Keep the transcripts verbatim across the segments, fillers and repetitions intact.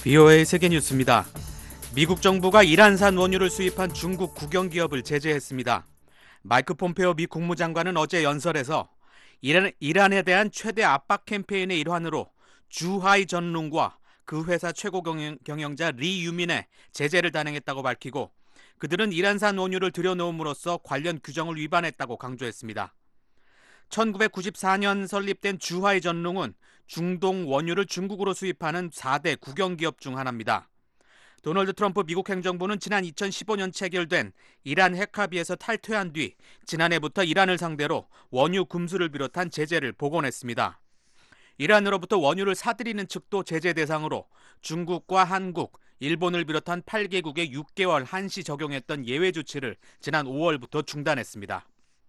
비오에이 세계뉴스입니다. 미국 정부가 이란산 원유를 수입한 중국 국영기업을 제재했습니다. 마이크 폼페오 미 국무장관은 어제 연설에서 이란, 이란에 대한 최대 압박 캠페인의 일환으로 주하이 전룽과 그 회사 최고 경영, 경영자 리 유민의 제재를 단행했다고 밝히고, 그들은 이란산 원유를 들여놓음으로써 관련 규정을 위반했다고 강조했습니다. 천구백구십사 년 설립된 주하이 전룽은 중동 원유를 중국으로 수입하는 사 대 국영기업 중 하나입니다. 도널드 트럼프 미국 행정부는 지난 이천십오 년 체결된 이란 핵 합의에서 탈퇴한 뒤 지난해부터 이란을 상대로 원유 금수를 비롯한 제재를 복원했습니다. 이란으로부터 원유를 사들이는 측도 제재 대상으로 중국과 한국, 일본을 비롯한 팔 개국에 육 개월 한시 적용했던 예외 조치를 지난 오월부터 중단했습니다.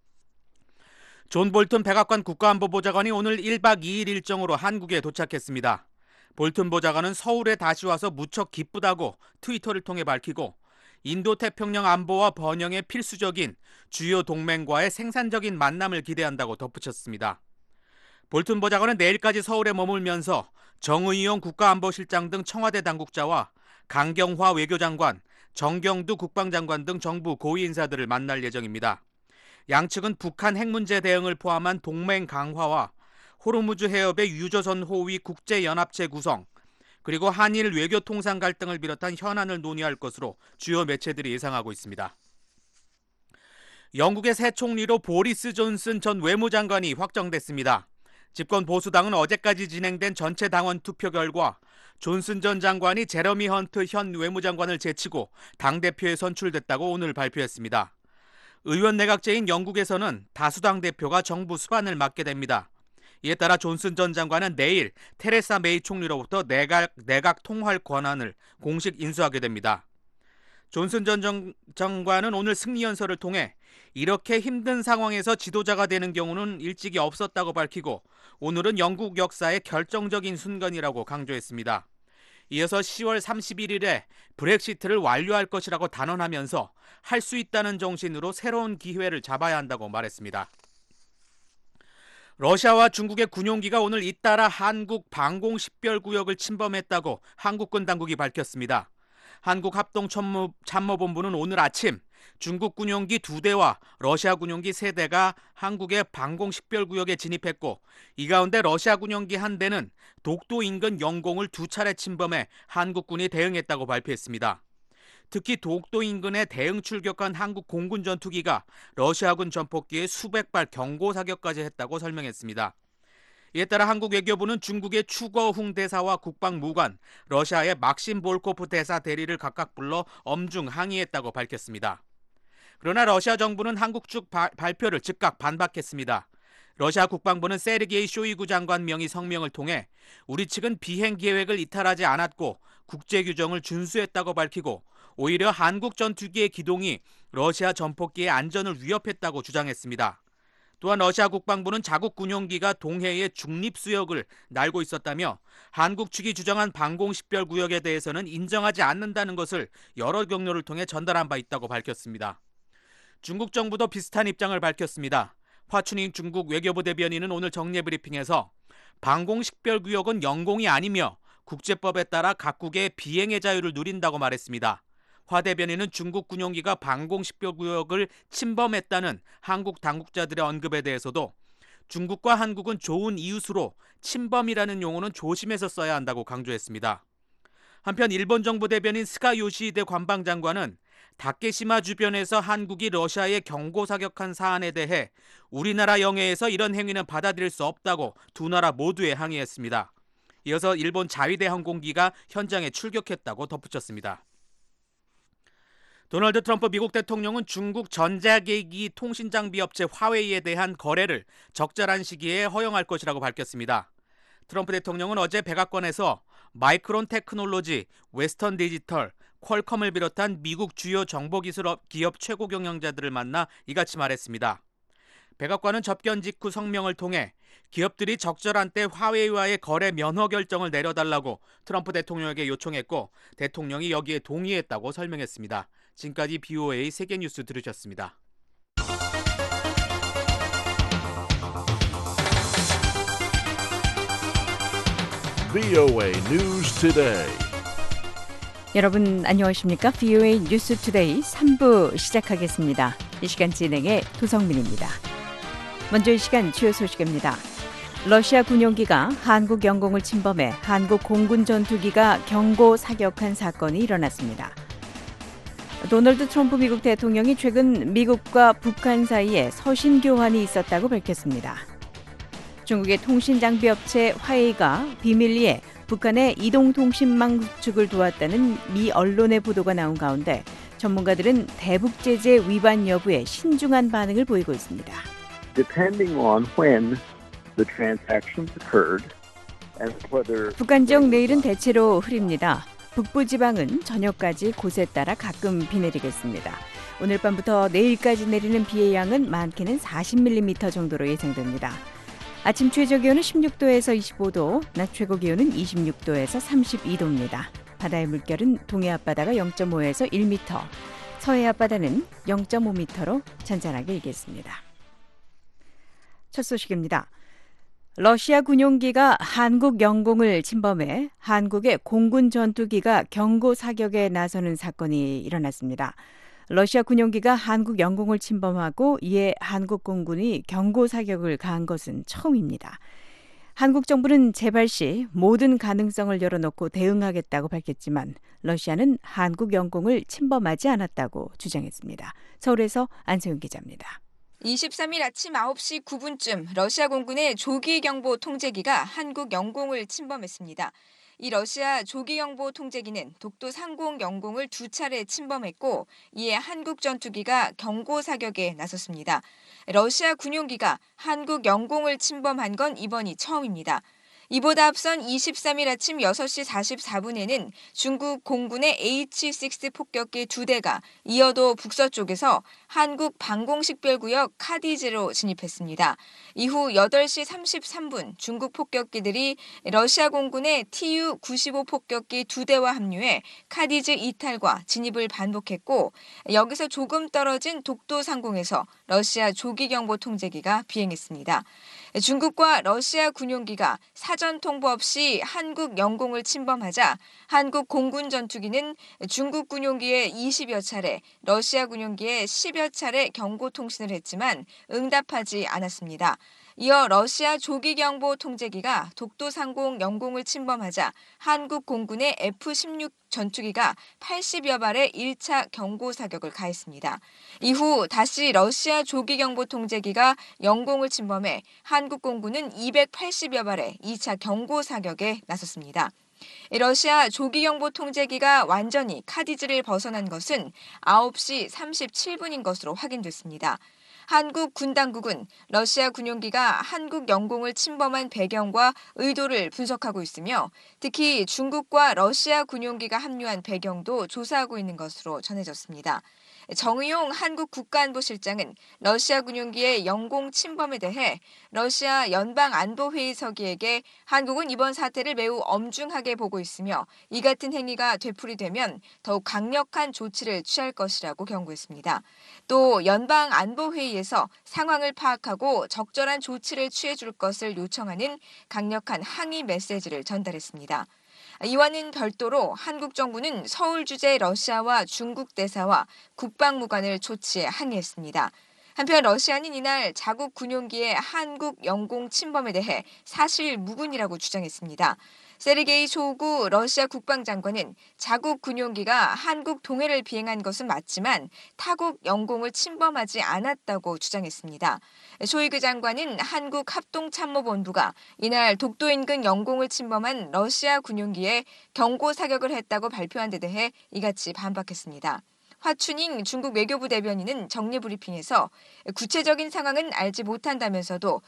존 볼튼 백악관 국가안보보좌관이 오늘 일 박 이 일 일정으로 한국에 도착했습니다. 볼튼 보좌관은 서울에 다시 와서 무척 기쁘다고 트위터를 통해 밝히고, 인도태평양 안보와 번영에 필수적인 주요 동맹과의 생산적인 만남을 기대한다고 덧붙였습니다. 볼튼 보좌관은 내일까지 서울에 머물면서 정의용 국가안보실장 등 청와대 당국자와 강경화 외교장관, 정경두 국방장관 등 정부 고위 인사들을 만날 예정입니다. 양측은 북한 핵 문제 대응을 포함한 동맹 강화와 호르무즈 해협의 유조선 호위 국제연합체 구성, 그리고 한일 외교 통상 갈등을 비롯한 현안을 논의할 것으로 주요 매체들이 예상하고 있습니다. 영국의 새 총리로 보리스 존슨 전 외무장관이 확정됐습니다. 집권 보수당은 어제까지 진행된 전체 당원 투표 결과 존슨 전 장관이 제러미 헌트 현 외무장관을 제치고 당대표에 선출됐다고 오늘 발표했습니다. 의원 내각제인 영국에서는 다수당 대표가 정부 수반을 맡게 됩니다. 이에 따라 존슨 전 장관은 내일 테레사 메이 총리로부터 내각, 내각 통할 권한을 공식 인수하게 됩니다. 존슨 전 장관은 오늘 승리연설을 통해 이렇게 힘든 상황에서 지도자가 되는 경우는 일찍이 없었다고 밝히고, 오늘은 영국 역사의 결정적인 순간이라고 강조했습니다. 이어서 시월 삼십일일에 브렉시트를 완료할 것이라고 단언하면서 할 수 있다는 정신으로 새로운 기회를 잡아야 한다고 말했습니다. 러시아와 중국의 군용기가 오늘 잇따라 한국 방공 식별구역을 침범했다고 한국군 당국이 밝혔습니다. 한국합동참모본부는 오늘 아침 중국 군용기 두 대와 러시아 군용기 세 대가 한국의 방공 식별구역에 진입했고, 이 가운데 러시아 군용기 한 대는 독도 인근 영공을 두 차례 침범해 한국군이 대응했다고 발표했습니다. 특히 독도 인근에 대응 출격한 한국 공군 전투기가 러시아군 전폭기에 수백 발 경고 사격까지 했다고 설명했습니다. 이에 따라 한국 외교부는 중국의 추거흥 대사와 국방무관, 러시아의 막심 볼코프 대사 대리를 각각 불러 엄중 항의했다고 밝혔습니다. 그러나 러시아 정부는 한국 측 바, 발표를 즉각 반박했습니다. 러시아 국방부는 세르게이 쇼이구 장관 명의 성명을 통해 우리 측은 비행 계획을 이탈하지 않았고 국제 규정을 준수했다고 밝히고, 오히려 한국 전투기의 기동이 러시아 전폭기의 안전을 위협했다고 주장했습니다. 또한 러시아 국방부는 자국 군용기가 동해의 중립수역을 날고 있었다며 한국 측이 주장한 방공식별구역에 대해서는 인정하지 않는다는 것을 여러 경로를 통해 전달한 바 있다고 밝혔습니다. 중국 정부도 비슷한 입장을 밝혔습니다. 화춘익 중국 외교부 대변인은 오늘 정례 브리핑에서 방공식별구역은 영공이 아니며 국제법에 따라 각국의 비행의 자유를 누린다고 말했습니다. 화 대변인은 중국 군용기가 방공식별구역을 침범했다는 한국 당국자들의 언급에 대해서도 중국과 한국은 좋은 이웃으로 침범이라는 용어는 조심해서 써야 한다고 강조했습니다. 한편 일본 정부 대변인 스가 요시히데 관방장관은 다케시마 주변에서 한국이 러시아에 경고 사격한 사안에 대해 우리나라 영해에서 이런 행위는 받아들일 수 없다고 두 나라 모두에 항의했습니다. 이어서 일본 자위대 항공기가 현장에 출격했다고 덧붙였습니다. 도널드 트럼프 미국 대통령은 중국 전자기기 통신장비 업체 화웨이에 대한 거래를 적절한 시기에 허용할 것이라고 밝혔습니다. 트럼프 대통령은 어제 백악관에서 마이크론 테크놀로지, 웨스턴 디지털, 퀄컴을 비롯한 미국 주요 정보기술 기업 최고 경영자들을 만나 이같이 말했습니다. 백악관은 접견 직후 성명을 통해 기업들이 적절한 때 화웨이와의 거래 면허 결정을 내려달라고 트럼프 대통령에게 요청했고, 대통령이 여기에 동의했다고 설명했습니다. 지금까지 비오에이 세계뉴스 들으셨습니다. 비오에이 News Today. 여러분 안녕하십니까? 브이오에이 뉴스 투데이 삼 부 시작하겠습니다. 이 시간 진행의 도성민입니다. 먼저 이 시간 주요 소식입니다. 러시아 군용기가 한국 영공을 침범해 한국 공군 전투기가 경고 사격한 사건이 일어났습니다. 도널드 트럼프 미국 대통령이 최근 미국과 북한 사이에 서신 교환이 있었다고 밝혔습니다. 중국의 통신장비 업체 화웨이가 비밀리에 북한의 이동통신망 구축을 도왔다는 미 언론의 보도가 나온 가운데 전문가들은 대북 제재 위반 여부에 신중한 반응을 보이고 있습니다. Depending on when the transactions occurred and whether 북한 지역 내일은 대체로 흐립니다. 북부 지방은 저녁까지 곳에 따라 가끔 비 내리겠습니다. 오늘 밤부터 내일까지 내리는 비의 양은 많게는 사십 밀리미터 정도로 예상됩니다. 아침 최저 기온은 십육 도에서 이십오 도, 낮 최고 기온은 이십육 도에서 삼십이 도입니다. 바다의 물결은 동해 앞바다가 영 점 오에서 일 미터, 서해 앞바다는 영 점 오 미터로 잔잔하게 일겠습니다. 첫 소식입니다. 러시아 군용기가 한국 영공을 침범해 한국의 공군 전투기가 경고 사격에 나서는 사건이 일어났습니다. 러시아 군용기가 한국 영공을 침범하고 이에 한국 공군이 경고 사격을 가한 것은 처음입니다. 한국 정부는 재발 시 모든 가능성을 열어놓고 대응하겠다고 밝혔지만 러시아는 한국 영공을 침범하지 않았다고 주장했습니다. 서울에서 안세훈 기자입니다. 이십삼 일 아침 아홉 시 구 분쯤 러시아 공군의 조기경보 통제기가 한국 영공을 침범했습니다. 이 러시아 조기경보 통제기는 독도 상공 영공을 두 차례 침범했고 이에 한국 전투기가 경고 사격에 나섰습니다. 러시아 군용기가 한국 영공을 침범한 건 이번이 처음입니다. 이보다 앞선 이십삼 일 아침 여섯 시 사십사 분에는 중국 공군의 에이치 육 폭격기 두 대가 이어도 북서쪽에서 한국 방공식별구역 카디즈로 진입했습니다. 이후 여덟 시 삼십삼 분 중국 폭격기들이 러시아 공군의 티유 구십오 폭격기 두 대와 합류해 카디즈 이탈과 진입을 반복했고 여기서 조금 떨어진 독도 상공에서 러시아 조기경보 통제기가 비행했습니다. 중국과 러시아 군용기가 사전 통보 없이 한국 영공을 침범하자 한국 공군 전투기는 중국 군용기에 이십여 차례, 러시아 군용기에 십여 차례 경고 통신을 했지만 응답하지 않았습니다. 이어 러시아 조기경보 통제기가 독도 상공 영공을 침범하자 한국 공군의 에프 십육 전투기가 팔십여 발의 일 차 경고 사격을 가했습니다. 이후 다시 러시아 조기경보 통제기가 영공을 침범해 한국 공군은 이백팔십여 발의 이 차 경고 사격에 나섰습니다. 러시아 조기경보 통제기가 완전히 카디즈를 벗어난 것은 아홉 시 삼십칠 분인 것으로 확인됐습니다. 한국 군 당국은 러시아 군용기가 한국 영공을 침범한 배경과 의도를 분석하고 있으며 특히 중국과 러시아 군용기가 합류한 배경도 조사하고 있는 것으로 전해졌습니다. 정의용 한국 국가안보실장은 러시아 군용기의 영공 침범에 대해 러시아 연방안보회의 서기에게 한국은 이번 사태를 매우 엄중하게 보고 있으며 이 같은 행위가 되풀이되면 더욱 강력한 조치를 취할 것이라고 경고했습니다. 또 연방안보회의에서 상황을 파악하고 적절한 조치를 취해줄 것을 요청하는 강력한 항의 메시지를 전달했습니다. 이와는 별도로 한국 정부는 서울 주재 러시아와 중국 대사와 국방무관을 초치해 항의했습니다. 한편 러시아는 이날 자국 군용기의 한국 영공 침범에 대해 사실 무근이라고 주장했습니다. 세르게이 쇼이구 러시아 국방장관은 자국 군용기가 한국 동해를 비행한 것은 맞지만 타국 영공을 침범하지 않았다고 주장했습니다. 쇼이그 장관은 한국 합동참모본부가 이날 독도 인근 영공을 침범한 러시아 군용기에 경고 사격을 했다고 발표한 데 대해 이같이 반박했습니다. 화춘잉 중국 외교부 대변인은 정례브리핑에서 구체적인 상황은 알지 못한다면서도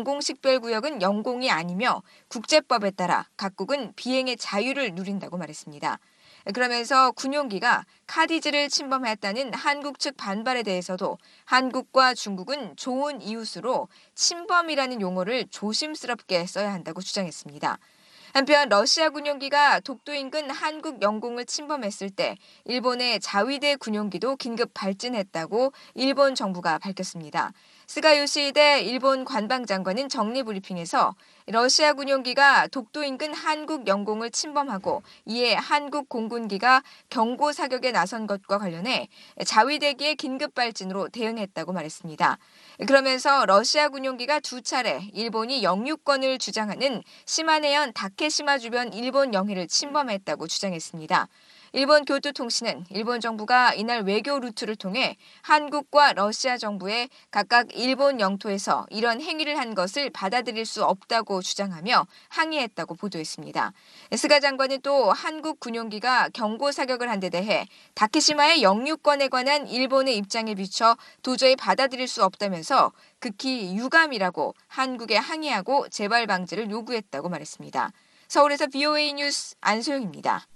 방공식별구역은 영공이 아니며 국제법에 따라 각국은 비행의 자유를 누린다고 말했습니다. 그러면서 군용기가 카디즈를 침범했다는 한국 측 반발에 대해서도 한국과 중국은 좋은 이웃으로 침범이라는 용어를 조심스럽게 써야 한다고 주장했습니다. 한편 러시아 군용기가 독도 인근 한국 영공을 침범했을 때 일본의 자위대 군용기도 긴급 발진했다고 일본 정부가 밝혔습니다. 스가 요시히데 일본 관방장관은 정례 브리핑에서 러시아 군용기가 독도 인근 한국 영공을 침범하고 이에 한국 공군기가 경고 사격에 나선 것과 관련해 자위대기의 긴급 발진으로 대응했다고 말했습니다. 그러면서 러시아 군용기가 두 차례 일본이 영유권을 주장하는 시마네현 다케시마 주변 일본 영해를 침범했다고 주장했습니다. 일본 교토통신은 일본 정부가 이날 외교 루트를 통해 한국과 러시아 정부에 각각 일본 영토에서 이런 행위를 한 것을 받아들일 수 없다고 주장하며 항의했다고 보도했습니다. 스가 장관은 또 한국 군용기가 경고 사격을 한 데 대해 다케시마의 영유권에 관한 일본의 입장에 비춰 도저히 받아들일 수 없다면서 극히 유감이라고 한국에 항의하고 재발 방지를 요구했다고 말했습니다. 서울에서 비오에이 뉴스 안소영입니다.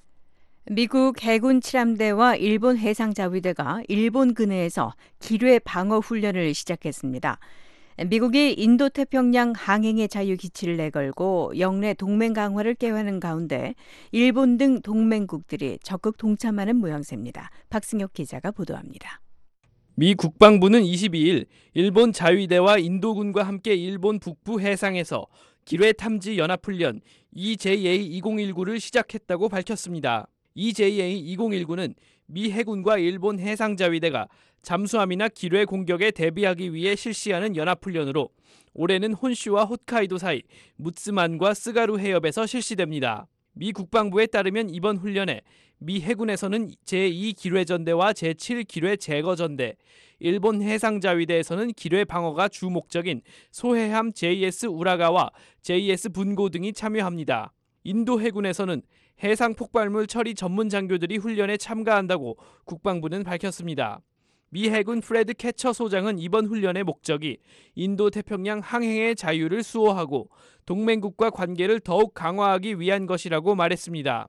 미국 해군 칠함대와 일본 해상자위대가 일본 근해에서 기뢰 방어 훈련을 시작했습니다. 미국이 인도태평양 항행의 자유 기치를 내걸고 영내 동맹 강화를 꾀하는 가운데 일본 등 동맹국들이 적극 동참하는 모양새입니다. 박승혁 기자가 보도합니다. 미 국방부는 이십이일 일본 자위대와 인도군과 함께 일본 북부 해상에서 기뢰 탐지 연합훈련 이제이에이 이천십구를 시작했다고 밝혔습니다. 이제이에이 이천십구는 미 해군과 일본 해상자위대가 잠수함이나 기뢰 공격에 대비하기 위해 실시하는 연합훈련으로 올해는 혼슈와 홋카이도 사이 무츠만과 스가루 해협에서 실시됩니다. 미 국방부에 따르면 이번 훈련에 미 해군에서는 제이 기뢰전대와 제칠 기뢰 제거전대, 일본 해상자위대에서는 기뢰 방어가 주 목적인 소해함 제이에스 우라가와 제이에스 분고 등이 참여합니다. 인도 해군에서는 해상 폭발물 처리 전문 장교들이 훈련에 참가한다고 국방부는 밝혔습니다. 미 해군 프레드 캐처 소장은 이번 훈련의 목적이 인도 태평양 항행의 자유를 수호하고 동맹국과 관계를 더욱 강화하기 위한 것이라고 말했습니다.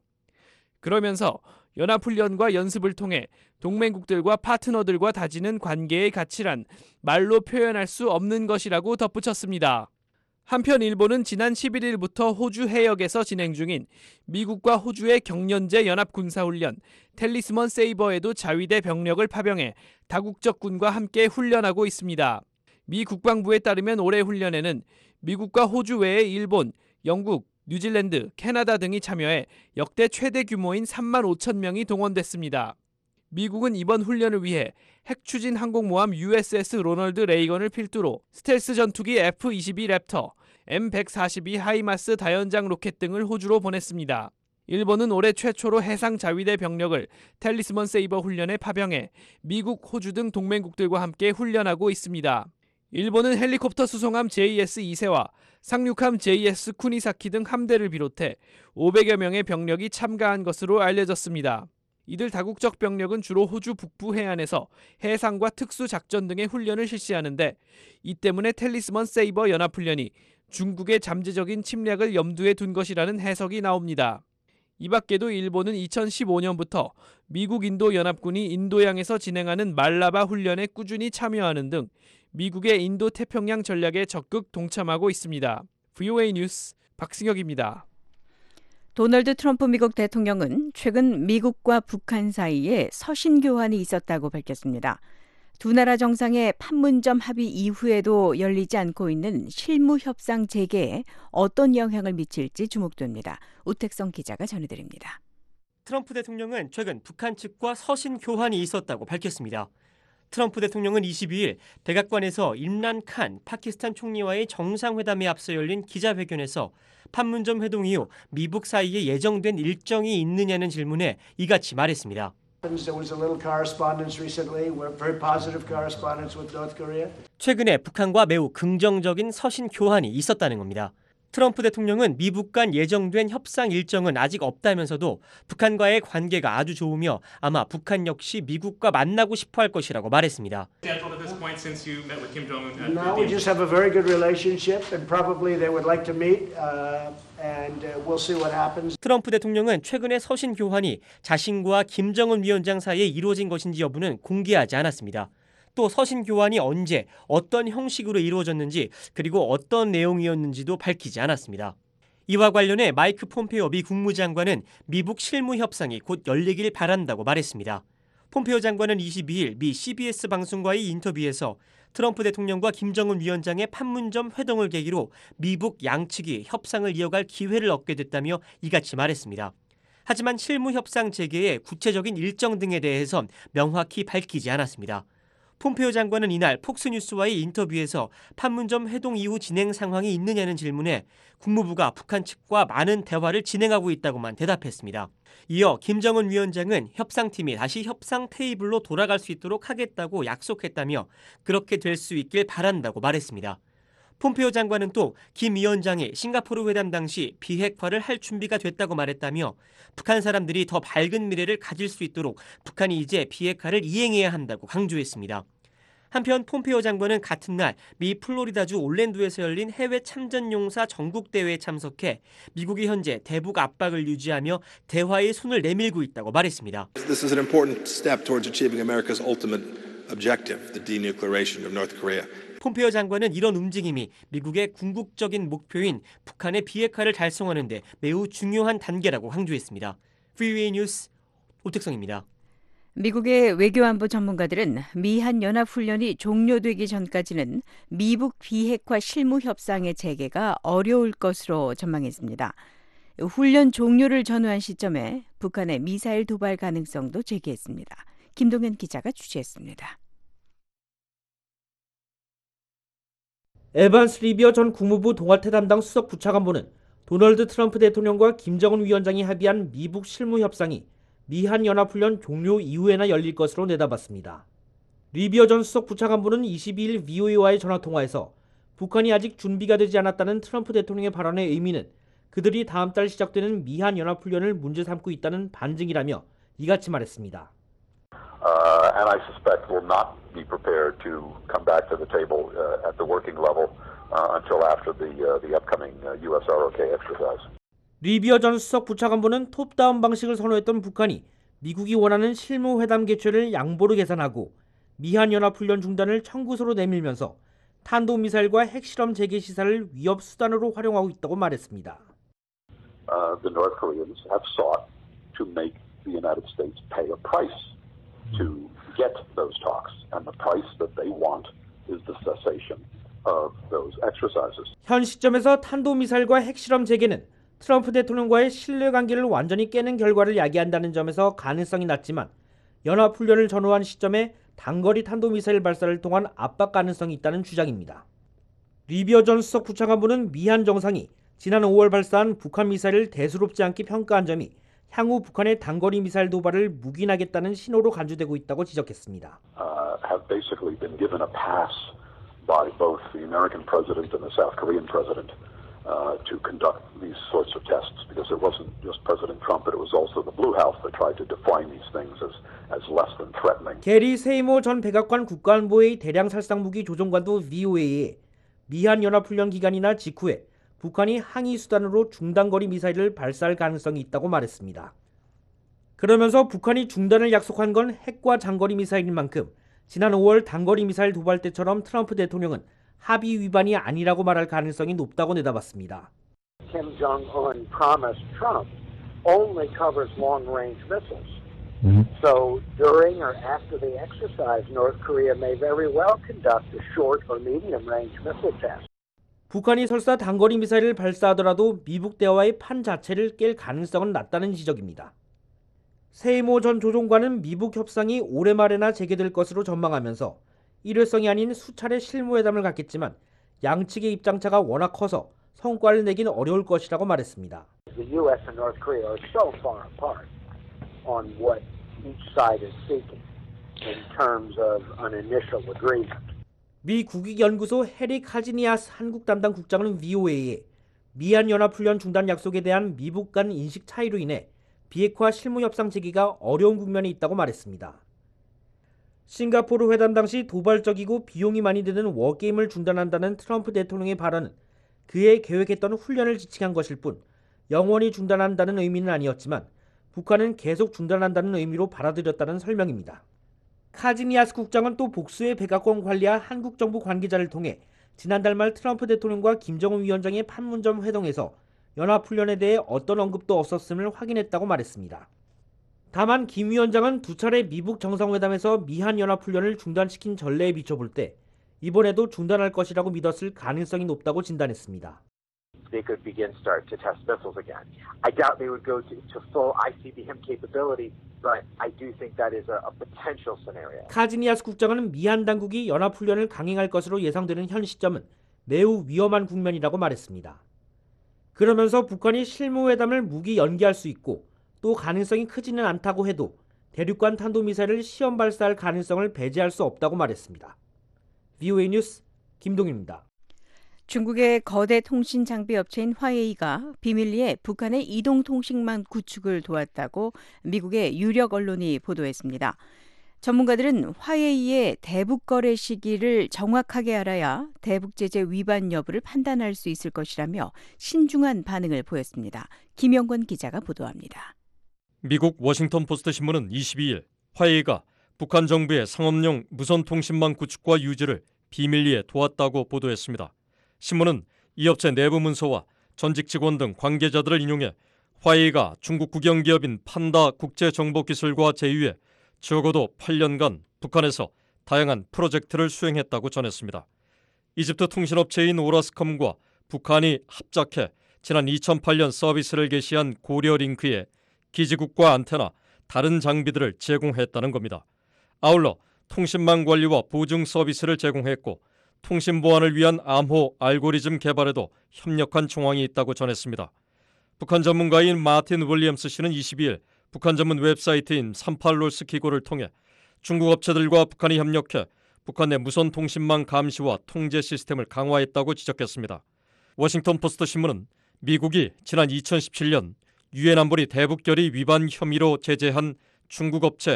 그러면서 연합훈련과 연습을 통해 동맹국들과 파트너들과 다지는 관계의 가치란 말로 표현할 수 없는 것이라고 덧붙였습니다. 한편 일본은 지난 십일일부터 호주 해역에서 진행 중인 미국과 호주의 경연제 연합군사훈련 텔리스먼 세이버에도 자위대 병력을 파병해 다국적 군과 함께 훈련하고 있습니다. 미 국방부에 따르면 올해 훈련에는 미국과 호주 외에 일본, 영국, 뉴질랜드, 캐나다 등이 참여해 역대 최대 규모인 삼만 오천 명이 동원됐습니다. 미국은 이번 훈련을 위해 핵추진 항공모함 유에스에스 로널드 레이건을 필두로 스텔스 전투기 에프 이십이 랩터, 엠 백사십이 하이마스 다연장 로켓 등을 호주로 보냈습니다. 일본은 올해 최초로 해상 자위대 병력을 텔리스먼 세이버 훈련에 파병해 미국, 호주 등 동맹국들과 함께 훈련하고 있습니다. 일본은 헬리콥터 수송함 제이에스 이 세와 상륙함 제이에스 쿠니사키 등 함대를 비롯해 오백여 명의 병력이 참가한 것으로 알려졌습니다. 이들 다국적 병력은 주로 호주 북부 해안에서 해상과 특수작전 등의 훈련을 실시하는데 이 때문에 텔리스먼 세이버 연합훈련이 중국의 잠재적인 침략을 염두에 둔 것이라는 해석이 나옵니다. 이 밖에도 일본은 이천십오년부터 미국 인도 연합군이 인도양에서 진행하는 말라바 훈련에 꾸준히 참여하는 등 미국의 인도 태평양 전략에 적극 동참하고 있습니다. 브이오에이 뉴스 박승혁입니다. 도널드 트럼프 미국 대통령은 최근 미국과 북한 사이에 서신 교환이 있었다고 밝혔습니다. 두 나라 정상의 판문점 합의 이후에도 열리지 않고 있는 실무 협상 재개에 어떤 영향을 미칠지 주목됩니다. 우택성 기자가 전해드립니다. 트럼프 대통령은 최근 북한 측과 서신 교환이 있었다고 밝혔습니다. 트럼프 대통령은 이십이일 백악관에서 임란 칸 파키스탄 총리와의 정상회담에 앞서 열린 기자회견에서 판문점 회동 이후 미북 사이에 예정된 일정이 있느냐는 질문에 이같이 말했습니다. 최근에 북한과 매우 긍정적인 서신 교환이 있었다는 겁니다. 트럼프 대통령은 미북 간 예정된 협상 일정은 아직 없다면서도 북한과의 관계가 아주 좋으며 아마 북한 역시 미국과 만나고 싶어 할 것이라고 말했습니다. No, we just have a very good relationship and probably they would like to meet uh, and uh, we'll see what happens. 트럼프 대통령은 최근의 서신 교환이 자신과 김정은 위원장 사이에 이루어진 것인지 여부는 공개하지 않았습니다. 또 서신 교환이 언제 어떤 형식으로 이루어졌는지 그리고 어떤 내용이었는지도 밝히지 않았습니다. 이와 관련해 마이크 폼페이오 미 국무장관은 미북 실무 협상이 곧 열리길 바란다고 말했습니다. 폼페이오 장관은 이십이일 미 씨비에스 방송과의 인터뷰에서 트럼프 대통령과 김정은 위원장의 판문점 회동을 계기로 미북 양측이 협상을 이어갈 기회를 얻게 됐다며 이같이 말했습니다. 하지만 실무 협상 재개의 구체적인 일정 등에 대해선 명확히 밝히지 않았습니다. 폼페이오 장관은 이날 폭스뉴스와의 인터뷰에서 판문점 회동 이후 진행 상황이 있느냐는 질문에 국무부가 북한 측과 많은 대화를 진행하고 있다고만 대답했습니다. 이어 김정은 위원장은 협상팀이 다시 협상 테이블로 돌아갈 수 있도록 하겠다고 약속했다며 그렇게 될 수 있길 바란다고 말했습니다. 폼페이오 장관은 또 김 위원장이 싱가포르 회담 당시 비핵화를 할 준비가 됐다고 말했다며 북한 사람들이 더 밝은 미래를 가질 수 있도록 북한이 이제 비핵화를 이행해야 한다고 강조했습니다. 한편 폼페이오 장관은 같은 날 미 플로리다주 올랜도에서 열린 해외 참전용사 전국대회에 참석해 미국이 현재 대북 압박을 유지하며 대화의 손을 내밀고 있다고 말했습니다. This is an important step towards achieving America's ultimate objective, the denuclearization of North Korea. 폼페이오 장관은 이런 움직임이 미국의 궁극적인 목표인 북한의 비핵화를 달성하는 데 매우 중요한 단계라고 강조했습니다. 프리웨이 뉴스 오택성입니다. 미국의 외교안보 전문가들은 미한 연합훈련이 종료되기 전까지는 미북 비핵화 실무 협상의 재개가 어려울 것으로 전망했습니다. 훈련 종료를 전후한 시점에 북한의 미사일 도발 가능성도 제기했습니다. 김동현 기자가 취재했습니다. 에반스 리비어 전 국무부 동아태 담당 수석 부차관보는 도널드 트럼프 대통령과 김정은 위원장이 합의한 미북 실무 협상이 미한 연합훈련 종료 이후에나 열릴 것으로 내다봤습니다. 리비어 전 수석 부차관보는 이십이일 브이오에이와의 전화통화에서 북한이 아직 준비가 되지 않았다는 트럼프 대통령의 발언의 의미는 그들이 다음 달 시작되는 미한 연합훈련을 문제 삼고 있다는 반증이라며 이같이 말했습니다. Uh, and I suspect will not be prepared to come back to the table uh, at the working level uh, until after the uh, the upcoming uh, U S R O K exercise. 리비어 전 수석 부차관보는 톱다운 방식을 선호했던 북한이 미국이 원하는 실무 회담 개최를 양보로 계산하고 미한 연합훈련 중단을 청구서로 내밀면서 탄도미사일과 핵실험 재개 시사를 위협 수단으로 활용하고 있다고 말했습니다. Uh, the North Koreans have sought to make the United States pay a price to get those talks, and the price that they want is the cessation of those exercises. 현 시점에서 탄도미사일과 핵실험 재개는 트럼프 대통령과의 신뢰관계를 완전히 깨는 결과를 야기한다는 점에서 가능성이 낮지만 연합훈련을 전후한 시점에 단거리 탄도미사일 발사를 통한 압박 가능성이 있다는 주장입니다. 리비어 전 수석 부차관보는 미한 정상이 지난 오월 발사한 북한 미사일을 대수롭지 않게 평가한 점이 향후 북한의 단거리 미사일 도발을 묵인하겠다는 신호로 간주되고 있다고 지적했습니다. Uh, have basically been given a pass by both the American president and the South Korean president. Uh, to conduct these sorts of tests, because it wasn't just President Trump, but it was also the Blue House that tried to define these things as, as less than threatening. 게리 세이모 전 백악관 국가안보회의 대량 살상무기 조종관도 브이오에이에 미한 연합훈련 기간이나 직후에 북한이 항의 수단으로 중단거리 미사일을 발사할 가능성이 있다고 말했습니다. 그러면서 북한이 중단을 약속한 건 핵과 장거리 미사일인 만큼 지난 오월 단거리 미사일 도발 때처럼 트럼프 대통령은 합의 위반이 아니라고 말할 가능성이 높다고 내다봤습니다. Kim Jong-un promised Trump only covers long-range missiles. Mm-hmm. So during or after the exercise, North Korea may very well conduct a short or medium-range missile test. 북한이 설사 단거리 미사일을 발사하더라도 미북 대화의 판 자체를 깰 가능성은 낮다는 지적입니다. 세이모 전 조종관은 미북 협상이 올해 말에나 재개될 것으로 전망하면서 일회성이 아닌 수차례 실무회담을 갖겠지만 양측의 입장차가 워낙 커서 성과를 내긴 어려울 것이라고 말했습니다. The U S and North Korea are so far apart on what each side is seeking in terms of an initial agreement. 미 국익연구소 헤릭 하지니아스 한국 담당 국장은 브이오에이에 미한 연합훈련 중단 약속에 대한 미북 간 인식 차이로 인해 비핵화 실무 협상 재개가 어려운 국면에 있다고 말했습니다. 싱가포르 회담 당시 도발적이고 비용이 많이 드는 워게임을 중단한다는 트럼프 대통령의 발언은 그의 계획했던 훈련을 지칭한 것일 뿐 영원히 중단한다는 의미는 아니었지만 북한은 계속 중단한다는 의미로 받아들였다는 설명입니다. 카지니아스 국장은 또 복수의 백악관 관리와 한국 정부 관계자를 통해 지난달 말 트럼프 대통령과 김정은 위원장의 판문점 회동에서 연합훈련에 대해 어떤 언급도 없었음을 확인했다고 말했습니다. 다만 김 위원장은 두 차례 미북 정상회담에서 미한 연합훈련을 중단시킨 전례에 비춰볼 때 이번에도 중단할 것이라고 믿었을 가능성이 높다고 진단했습니다. They could begin start to test missiles again. I doubt they would go to, to full I C B M capability, but I do think that is a, a potential scenario. 카지니아스 국장은 미한 당국이 연합훈련을 강행할 것으로 예상되는 현 시점은 매우 위험한 국면이라고 말했습니다. 그러면서 북한이 실무회담을 무기 연기할 수 있고 또 가능성이 크지는 않다고 해도 대륙간 탄도미사일을 시험 발사할 가능성을 배제할 수 없다고 말했습니다. 브이오에이 뉴스 김동윤입니다. 중국의 거대 통신 장비 업체인 화웨이가 비밀리에 북한의 이동통신망 구축을 도왔다고 미국의 유력 언론이 보도했습니다. 전문가들은 화웨이의 대북 거래 시기를 정확하게 알아야 대북 제재 위반 여부를 판단할 수 있을 것이라며 신중한 반응을 보였습니다. 김영권 기자가 보도합니다. 미국 워싱턴 포스트 신문은 이십이일 화웨이가 북한 정부의 상업용 무선 통신망 구축과 유지를 비밀리에 도왔다고 보도했습니다. 신문은 이 업체 내부 문서와 전직 직원 등 관계자들을 인용해 화웨이가 중국 국영기업인 판다 국제정보기술과 제휴해 적어도 팔 년간 북한에서 다양한 프로젝트를 수행했다고 전했습니다. 이집트 통신업체인 오라스컴과 북한이 합작해 지난 이천팔 년 서비스를 개시한 고려링크에 기지국과 안테나, 다른 장비들을 제공했다는 겁니다. 아울러 통신망 관리와 보증 서비스를 제공했고 통신 보안을 위한 암호 알고리즘 개발에도 협력한 정황이 있다고 전했습니다. 북한 전문가인 마틴 윌리엄스 씨는 이십이일 북한 전문 웹사이트인 삼팔롤스 기고를 통해 중국 업체들과 북한이 협력해 북한 내 무선 통신망 감시와 통제 시스템을 강화했다고 지적했습니다. 워싱턴 포스트 신문은 미국이 지난 이천십칠 년 유엔 안보리 대북결의 위반 혐의로 제재한 중국 업체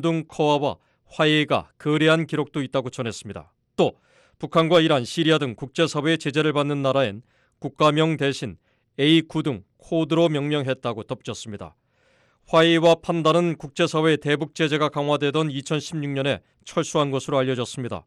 단둥커와와 화웨이가 거래한 기록도 있다고 전했습니다. 또 북한과 이란, 시리아 등 국제사회의 제재를 받는 나라엔 국가명 대신 에이 구 등 코드로 명명했다고 덧붙였습니다. 화웨이와 판다는 국제사회의 대북 제재가 강화되던 이천십육 년에 철수한 것으로 알려졌습니다.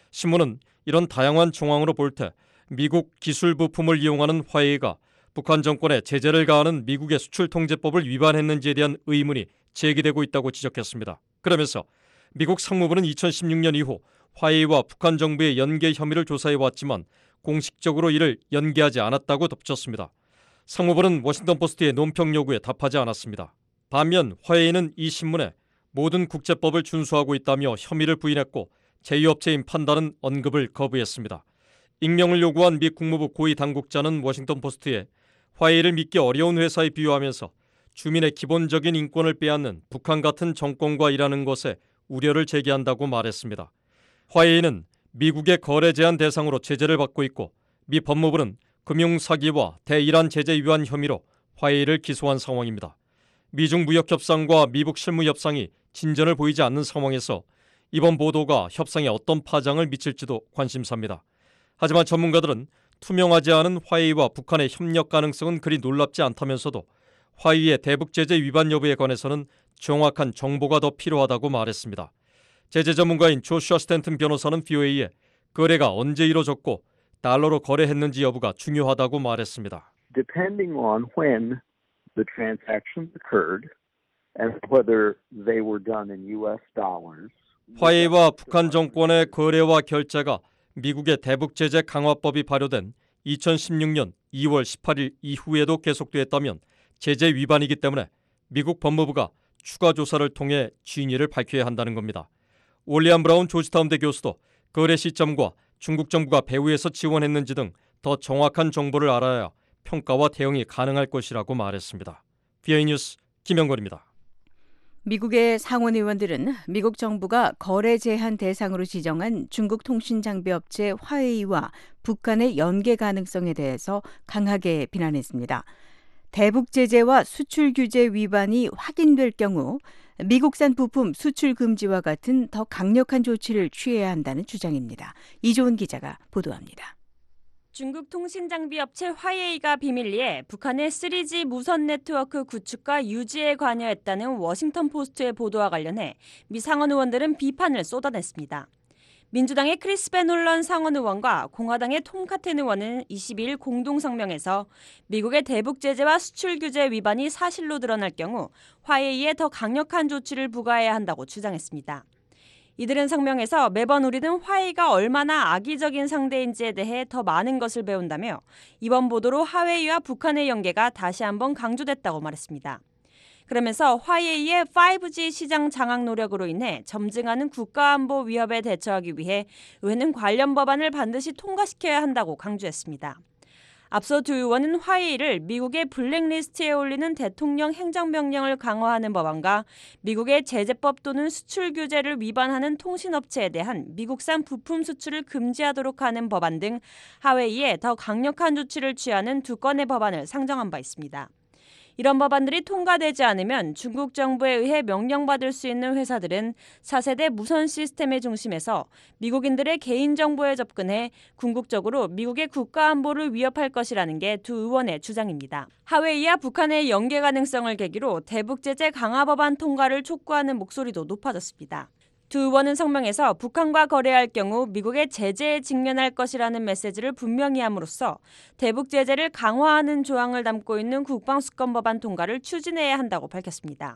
신문은 이런 다양한 정황으로 볼 때 미국 기술 부품을 이용하는 화웨이가 북한 정권에 제재를 가하는 미국의 수출통제법을 위반했는지에 대한 의문이 제기되고 있다고 지적했습니다. 그러면서 미국 상무부는 이천십육 년 이후 화웨이와 북한 정부의 연계 혐의를 조사해왔지만 공식적으로 이를 연계하지 않았다고 덧붙였습니다. 상무부는 워싱턴포스트의 논평 요구에 답하지 않았습니다. 반면 화웨이는 이 신문에 모든 국제법을 준수하고 있다며 혐의를 부인했고 제휴업체인 판다는 언급을 거부했습니다. 익명을 요구한 미 국무부 고위 당국자는 워싱턴포스트에 화웨이를 믿기 어려운 회사에 비유하면서 주민의 기본적인 인권을 빼앗는 북한 같은 정권과 일하는 것에 우려를 제기한다고 말했습니다. 화웨이는 미국의 거래 제한 대상으로 제재를 받고 있고 미 법무부는 금융사기와 대이란 제재 위반 혐의로 화웨이를 기소한 상황입니다. 미중 무역협상과 미북 실무협상이 진전을 보이지 않는 상황에서 이번 보도가 협상에 어떤 파장을 미칠지도 관심사입니다. 하지만 전문가들은 투명하지 않은 화웨이와 북한의 협력 가능성은 그리 놀랍지 않다면서도 화웨이의 대북 제재 위반 여부에 관해서는 정확한 정보가 더 필요하다고 말했습니다. 제재 전문가인 조슈아 스탠튼 변호사는 브이오에이에 거래가 언제 이뤄졌고 달러로 거래했는지 여부가 중요하다고 말했습니다. Depending on when the transactions occurred and whether they were done in U S dollars. 화웨이와 북한 정권의 거래와 결제가 미국의 대북 제재 강화법이 발효된 이천십육 년 이월 십팔일 이후에도 계속됐다면 제재 위반이기 때문에 미국 법무부가 추가 조사를 통해 진위를 밝혀야 한다는 겁니다. 올리안 브라운 조지타운대 교수도 거래 시점과 중국 정부가 배후에서 지원했는지 등 더 정확한 정보를 알아야 평가와 대응이 가능할 것이라고 말했습니다. 브이오에이 뉴스 김영걸입니다. 미국의 상원 의원들은 미국 정부가 거래 제한 대상으로 지정한 중국 통신 장비 업체 화웨이와 북한의 연계 가능성에 대해서 강하게 비난했습니다. 대북 제재와 수출 규제 위반이 확인될 경우 미국산 부품 수출 금지와 같은 더 강력한 조치를 취해야 한다는 주장입니다. 이조은 기자가 보도합니다. 중국 통신장비 업체 화웨이가 비밀리에 북한의 쓰리지 무선 네트워크 구축과 유지에 관여했다는 워싱턴 포스트의 보도와 관련해 미 상원 의원들은 비판을 쏟아냈습니다. 민주당의 크리스 베놀런 상원 의원과 공화당의 톰 카텐 의원은 이십이일 공동 성명에서 미국의 대북 제재와 수출 규제 위반이 사실로 드러날 경우 화해이에 더 강력한 조치를 부과해야 한다고 주장했습니다. 이들은 성명에서 매번 우리는 화해이가 얼마나 악의적인 상대인지에 대해 더 많은 것을 배운다며 이번 보도로 화해이와 북한의 연계가 다시 한번 강조됐다고 말했습니다. 그러면서 화웨이의 파이브지 시장 장악 노력으로 인해 점증하는 국가안보 위협에 대처하기 위해 의회는 관련 법안을 반드시 통과시켜야 한다고 강조했습니다. 앞서 두 의원은 화웨이를 미국의 블랙리스트에 올리는 대통령 행정명령을 강화하는 법안과 미국의 제재법 또는 수출 규제를 위반하는 통신업체에 대한 미국산 부품 수출을 금지하도록 하는 법안 등 화웨이에 더 강력한 조치를 취하는 두 건의 법안을 상정한 바 있습니다. 이런 법안들이 통과되지 않으면 중국 정부에 의해 명령받을 수 있는 회사들은 차세대 무선 시스템의 중심에서 미국인들의 개인정보에 접근해 궁극적으로 미국의 국가안보를 위협할 것이라는 게 두 의원의 주장입니다. 화웨이와 북한의 연계 가능성을 계기로 대북제재 강화 법안 통과를 촉구하는 목소리도 높아졌습니다. 두 의원은 성명에서 북한과 거래할 경우 미국의 제재에 직면할 것이라는 메시지를 분명히 함으로써 대북 제재를 강화하는 조항을 담고 있는 국방수권 법안 통과를 추진해야 한다고 밝혔습니다.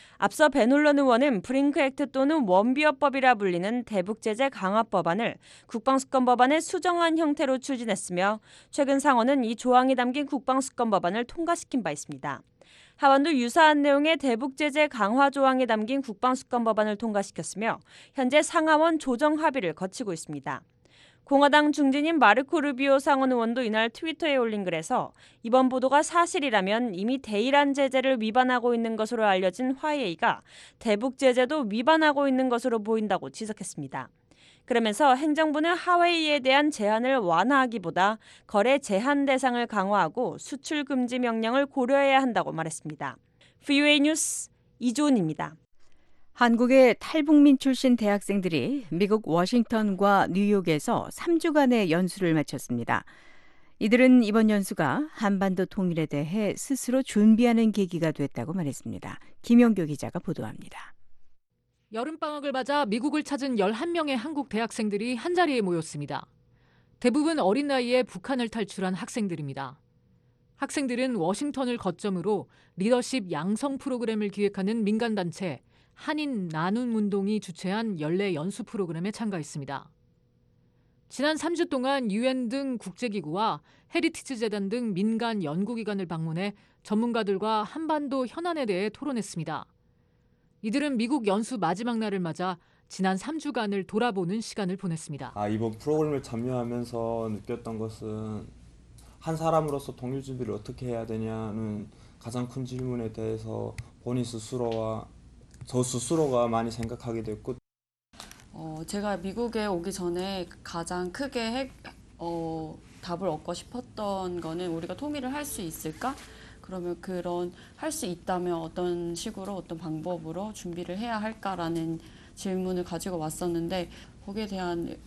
앞서 베놀런 의원은 브링크 액트 또는 원비어법이라 불리는 대북 제재 강화 법안을 국방수권 법안에 수정한 형태로 추진했으며 최근 상원은 이 조항이 담긴 국방수권 법안을 통과시킨 바 있습니다. 하원도 유사한 내용의 대북 제재 강화 조항이 담긴 국방수권 법안을 통과시켰으며 현재 상하원 조정 합의를 거치고 있습니다. 공화당 중진인 마르코 루비오 상원 의원도 이날 트위터에 올린 글에서 이번 보도가 사실이라면 이미 대이란 제재를 위반하고 있는 것으로 알려진 화웨이가 대북 제재도 위반하고 있는 것으로 보인다고 지적했습니다. 그러면서 행정부는 화웨이에 대한 제한을 완화하기보다 거래 제한 대상을 강화하고 수출 금지 명령을 고려해야 한다고 말했습니다. 브이오에이 뉴스 이조은입니다. 한국의 탈북민 출신 대학생들이 미국 워싱턴과 뉴욕에서 삼 주간의 연수를 마쳤습니다. 이들은 이번 연수가 한반도 통일에 대해 스스로 준비하는 계기가 됐다고 말했습니다. 김영교 기자가 보도합니다. 여름방학을 맞아 미국을 찾은 열한 명의 한국 대학생들이 한자리에 모였습니다. 대부분 어린 나이에 북한을 탈출한 학생들입니다. 학생들은 워싱턴을 거점으로 리더십 양성 프로그램을 기획하는 민간단체 한인 나눔 운동이 주최한 연례 연수 프로그램에 참가했습니다. 지난 삼 주 동안 유엔 등 국제기구와 헤리티지 재단 등 민간 연구기관을 방문해 전문가들과 한반도 현안에 대해 토론했습니다. 이들은 미국 연수 마지막 날을 맞아 지난 삼 주간을 돌아보는 시간을 보냈습니다. 아, 이번 프로그램을 참여하면서 느꼈던 것은 한 사람으로서 통일 준비를 어떻게 해야 되냐는 가장 큰 질문에 대해서 본인 스스로와 저 스스로가 많이 생각하게 됐고 어, 제가 미국에 오기 전에 가장 크게 핵, 어, 답을 얻고 싶었던 거는 우리가 통일을 할 수 있을까? 그러면 그런 할 수 있다면 어떤 식으로 어떤 방법으로 준비를 해야 할까라는 질문을 가지고 왔었는데 거기에 대한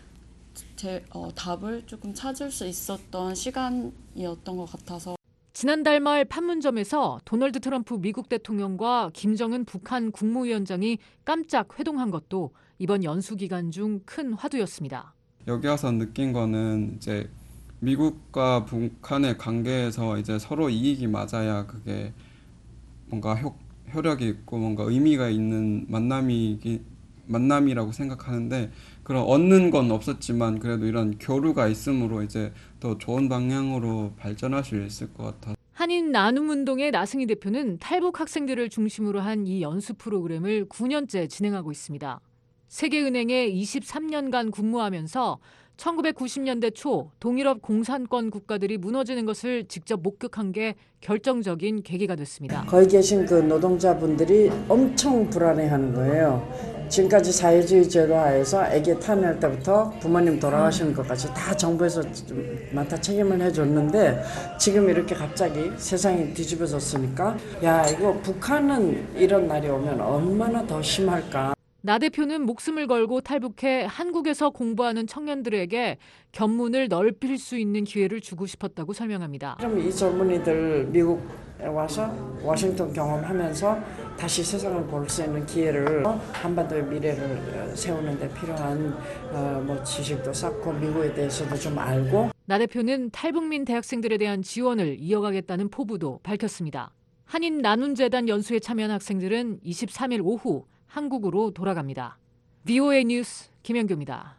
제, 어, 답을 조금 찾을 수 있었던 시간이었던 것 같아서 지난달 말 판문점에서 도널드 트럼프 미국 대통령과 김정은 북한 국무위원장이 깜짝 회동한 것도 이번 연수 기간 중 큰 화두였습니다. 여기 와서 느낀 거는 이제 미국과 북한의 관계에서 이제 서로 이익이 맞아야 그게 뭔가 효, 효력이 있고 뭔가 의미가 있는 만남이기, 만남이라고 생각하는데 그런 얻는 건 없었지만 그래도 이런 교류가 있으므로 이제 더 좋은 방향으로 발전할 수 있을 것 같아요. 한인 나눔 운동의 나승희 대표는 탈북 학생들을 중심으로 한 이 연수 프로그램을 구 년째 진행하고 있습니다. 세계은행에 이십삼 년간 근무하면서 천구백구십 년대 초 동유럽 공산권 국가들이 무너지는 것을 직접 목격한 게 결정적인 계기가 됐습니다. 거기 계신 그 노동자분들이 엄청 불안해하는 거예요. 지금까지 사회주의 제도 하에서 아기 태어날 때부터 부모님 돌아가시는 것까지 다 정부에서 많다 책임을 해줬는데 지금 이렇게 갑자기 세상이 뒤집어졌으니까 야 이거 북한은 이런 날이 오면 얼마나 더 심할까. 나 대표는 목숨을 걸고 탈북해 한국에서 공부하는 청년들에게 견문을 넓힐 수 있는 기회를 주고 싶었다고 설명합니다. 그럼 이 젊은이들 미국에 와서 워싱턴 경험하면서 다시 세상을 볼 수 있는 기회를 한반도의 미래를 세우는 데 필요한 어, 뭐 지식도 쌓고 미국에 대해서도 좀 알고. 나 대표는 탈북민 대학생들에 대한 지원을 이어가겠다는 포부도 밝혔습니다. 한인 나눔재단 연수에 참여한 학생들은 이십삼 일 오후 한국으로 돌아갑니다. 브이오에이 뉴스 김현규입니다.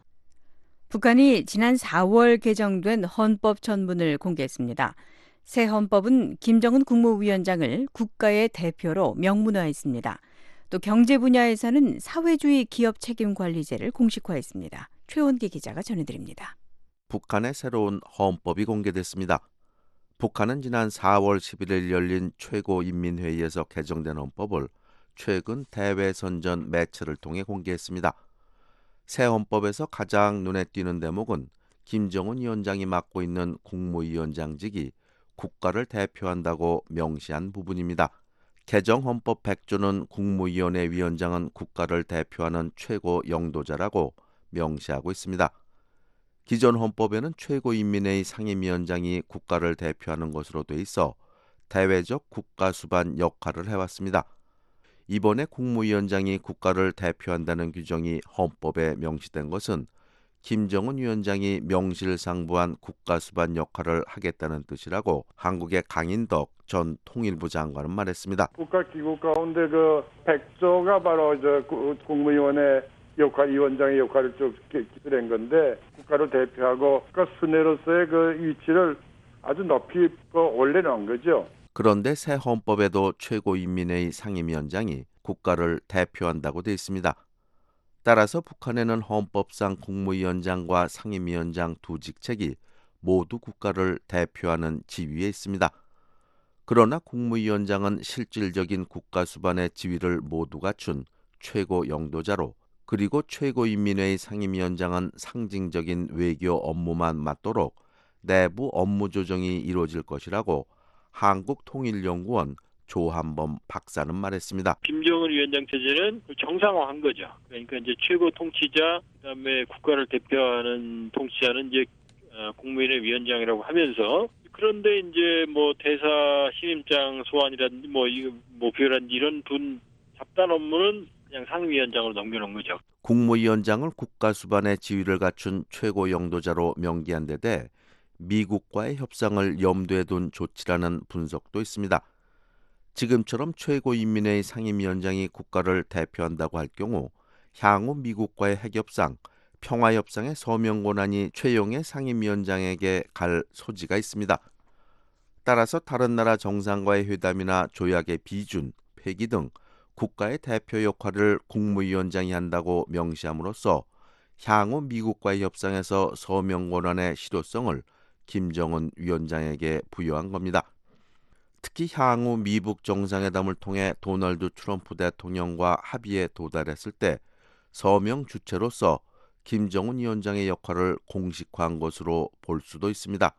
북한이 지난 사월 개정된 헌법 전문을 공개했습니다. 새 헌법은 김정은 국무위원장을 국가의 대표로 명문화했습니다. 또 경제 분야에서는 사회주의 기업 책임 관리제를 공식화했습니다. 최원기 기자가 전해드립니다. 북한의 새로운 헌법이 공개됐습니다. 북한은 지난 사월 십일일 열린 최고인민회의에서 개정된 헌법을 최근 대외선전 매체를 통해 공개했습니다. 새 헌법에서 가장 눈에 띄는 대목은 김정은 위원장이 맡고 있는 국무위원장직이 국가를 대표한다고 명시한 부분입니다. 개정 헌법 백 조는 국무위원회 위원장은 국가를 대표하는 최고 영도자라고 명시하고 있습니다. 기존 헌법에는 최고인민회의 상임위원장이 국가를 대표하는 것으로 돼 있어 대외적 국가 수반 역할을 해왔습니다. 이번에 국무위원장이 국가를 대표한다는 규정이 헌법에 명시된 것은 김정은 위원장이 명실상부한 국가 수반 역할을 하겠다는 뜻이라고 한국의 강인덕 전 통일부 장관은 말했습니다. 국가기구 가운데 그 백조가 바로 저 국무위원회 역할, 위원장의 역할을 좀 기술한 건데 국가를 대표하고 국가 순회로서의 그 위치를 아주 높이 올려놓은 거죠. 그런데 새 헌법에도 최고인민회의 상임위원장이 국가를 대표한다고 돼 있습니다. 따라서 북한에는 헌법상 국무위원장과 상임위원장 두 직책이 모두 국가를 대표하는 지위에 있습니다. 그러나 국무위원장은 실질적인 국가 수반의 지위를 모두 갖춘 최고 영도자로, 그리고 최고인민회의 상임위원장은 상징적인 외교 업무만 맡도록 내부 업무 조정이 이루어질 것이라고 한국통일연구원 조한범 박사는 말했습니다. 김정은 위원장 체제는 정상화한 거죠. 그러니까 이제 최고 통치자, 그다음에 국가를 대표하는 통치자는 이제 국무위원회 위원장이라고 하면서, 그런데 이제 뭐 대사 신임장 소환이라든지 뭐 이 뭐 비율라든지 이런 분 잡단 업무는 그냥 상임위원장으로 넘겨놓은 거죠. 국무위원장을 국가 수반의 지위를 갖춘 최고 영도자로 명기한 데 대해 미국과의 협상을 염두에 둔 조치라는 분석도 있습니다. 지금처럼 최고인민회의 상임위원장이 국가를 대표한다고 할 경우 향후 미국과의 핵협상, 평화협상의 서명 권한이 최용의 상임위원장에게 갈 소지가 있습니다. 따라서 다른 나라 정상과의 회담이나 조약의 비준, 폐기 등 국가의 대표 역할을 국무위원장이 한다고 명시함으로써 향후 미국과의 협상에서 서명 권한의 실효성을 김정은 위원장에게 부여한 겁니다. 특히 향후 미북 정상회담을 통해 도널드 트럼프 대통령과 합의에 도달했을 때 서명 주체로서 김정은 위원장의 역할을 공식화한 것으로 볼 수도 있습니다.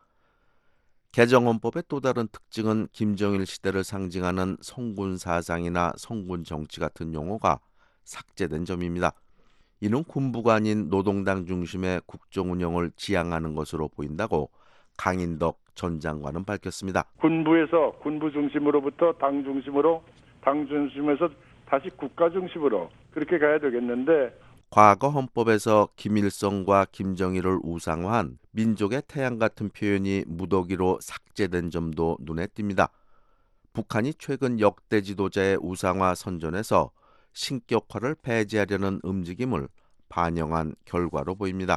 개정헌법의 또 다른 특징은 김정일 시대를 상징하는 성군 사상이나 성군 정치 같은 용어가 삭제된 점입니다. 이는 군부가 아닌 노동당 중심의 국정 운영을 지향하는 것으로 보인다고 강인덕 전 장관은 밝혔습니다. 군부에서 군부 중심으로부터 당 중심으로, 당 중심에서 다시 국가 중심으로 그렇게 가야 되겠는데, 과거 헌법에서 김일성과 김정일을 우상화한 민족의 태양 같은 표현이 무더기로 삭제된 점도 눈에 띕니다. 북한이 최근 역대 지도자의 우상화 선전에서 신격화를 배제하려는 움직임을 반영한 결과로 보입니다.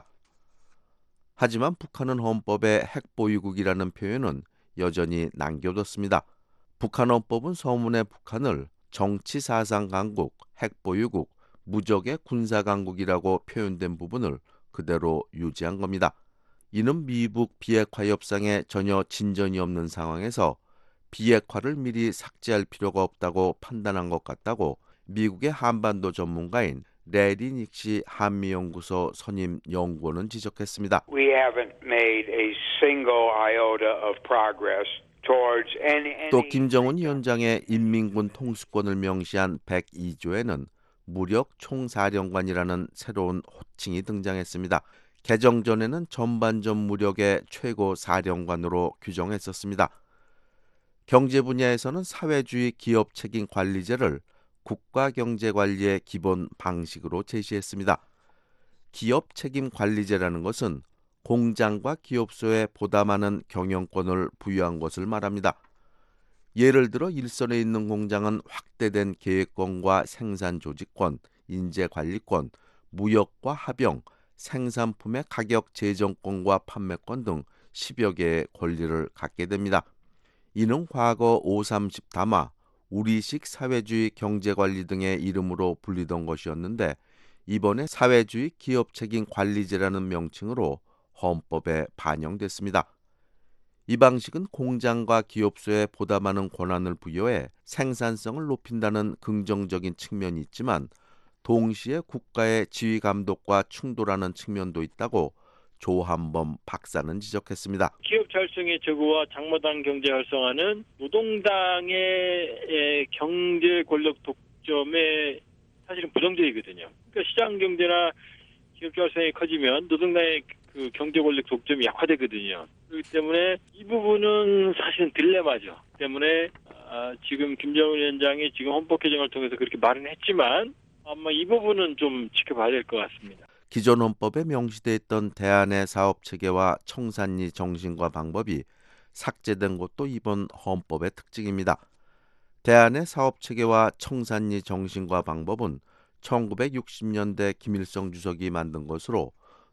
하지만 북한은 헌법에 핵보유국이라는 표현은 여전히 남겨뒀습니다. 북한 헌법은 서문의 북한을 정치사상 강국, 핵보유국, 무적의 군사강국이라고 표현된 부분을 그대로 유지한 겁니다. 이는 미북 비핵화 협상에 전혀 진전이 없는 상황에서 비핵화를 미리 삭제할 필요가 없다고 판단한 것 같다고 미국의 한반도 전문가인 레리 닉시 한미연구소 선임 연구원은 지적했습니다. We haven't made a single iota of progress towards any, any... 또 김정은 위원장의 인민군 통수권을 명시한 백이 조에는 무력 총사령관이라는 새로운 호칭이 등장했습니다. 개정 전에는 전반전 무력의 최고 사령관으로 규정했었습니다. 경제 분야에서는 사회주의 기업 책임 관리제를 국가경제관리의 기본 방식으로 제시했습니다. 기업 책임 관리제라는 것은 공장과 기업소에 보다 많은 경영권을 부여한 것을 말합니다. 예를 들어 일선에 있는 공장은 확대된 계획권과 생산 조직권, 인재관리권, 무역과 합영, 생산품의 가격 제정권과 판매권 등 십여 개의 권리를 갖게 됩니다. 이는 과거 오삼십 담화, 우리식 사회주의 경제관리 등의 이름으로 불리던 것이었는데 이번에 사회주의 기업책임관리제라는 명칭으로 헌법에 반영됐습니다. 이 방식은 공장과 기업소에 보다 많은 권한을 부여해 생산성을 높인다는 긍정적인 측면이 있지만 동시에 국가의 지휘 감독과 충돌하는 측면도 있다고 조한범 박사는 지적했습니다. 기업 자율성의 제고와 장마당 경제 활성화는 노동당의 경제 권력 독점에 사실은 부정적이거든요. 그러니까 시장 경제나 기업 자율성이 커지면 노동당의 그 경제 권력 독점이 약화되거든요. 그렇기 때문에 이 부분은 사실은 딜레마죠. 때문에 아, 지금 김정은 위원장이 지금 헌법 개정을 통해서 그렇게 말은 했지만 아마 이 부분은 좀 지켜봐야 될 것 같습니다. 기존 헌법에 명시돼 있던 대안의 사업체계와 청산리 정신과 방법이 삭제된 것도 이번 헌법의 특징입니다. 대안의 사업체계와 청산리 정신과 방법은 천구백육십 년대 김일성 주석이 만든 것으로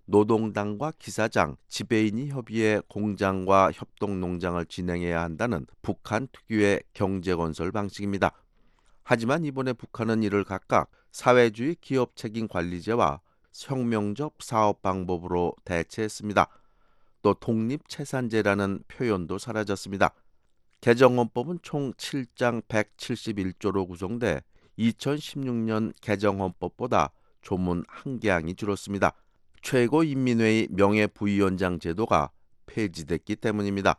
노동당과 기사장, 지배인이 협의해 공장과 협동농장을 진행해야 한다는 북한 특유의 경제건설 방식입니다. 하지만 이번에 북한은 이를 각각 사회주의 기업책임관리제와 혁명적 사업 방법으로 대체했습니다. 또 독립채산제라는 표현도 사라졌습니다. 개정헌법은 총 칠 장 백칠십일 조로 구성돼 이천십육 년 개정헌법보다 조문 한 개항이 줄었습니다. 최고인민회의 명예부위원장 제도가 폐지됐기 때문입니다.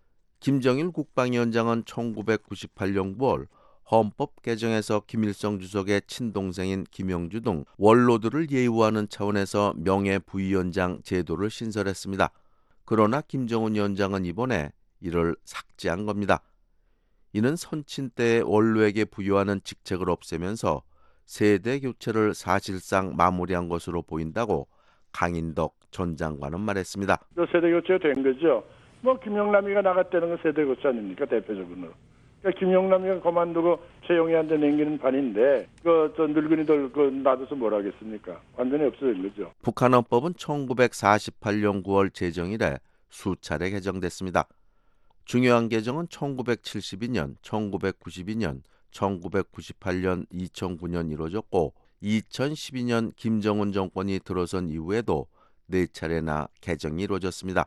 김정일 국방위원장은 천구백구십팔 년 구월 헌법 개정에서 김일성 주석의 친동생인 김영주 등 원로들을 예우하는 차원에서 명예부위원장 제도를 신설했습니다. 그러나 김정은 위원장은 이번에 이를 삭제한 겁니다. 이는 선친 때의 원로에게 부여하는 직책을 없애면서 세대 교체를 사실상 마무리한 것으로 보인다고 강인덕 전 장관은 말했습니다. 세대 교체가 된 거죠. 뭐 김영남이가 나갔다는 건 세대 교체 아닙니까 대표적으로. 그러니까 김영남이가 그만두고 최영희한테 남기는 판인데 그 저 늙은이들 그 놔둬서 뭘 하겠습니까? 완전히 없어진 거죠. 북한 헌법은 천구백사십팔 년 구월 제정 이래 수차례 개정됐습니다. 중요한 개정은 천구백칠십이 년, 천구백구십이 년, 천구백구십팔 년, 이천구 년 이루어졌고 이천십이 년 김정은 정권이 들어선 이후에도 네 차례나 개정이 이루어졌습니다.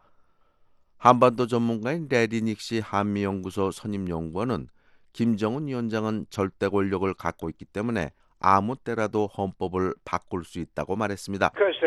한반도 전문가인 레리 닉시 한미연구소 선임연구원은 김정은 위원장은 절대 권력을 갖고 있기 때문에 아무 때라도 헌법을 바꿀 수 있다고 말했습니다.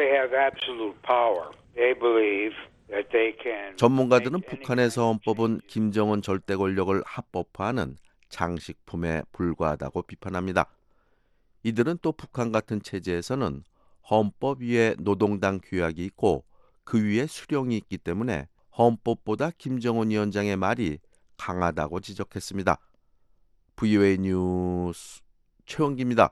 전문가들은 북한에서 헌법은 김정은 절대 권력을 합법화하는 장식품에 불과하다고 비판합니다. 이들은 또 북한 같은 체제에서는 헌법 위에 노동당 규약이 있고 그 위에 수령이 있기 때문에 헌법보다 김정은 위원장의 말이 강하다고 지적했습니다. 브이오에이 뉴스 최원기입니다.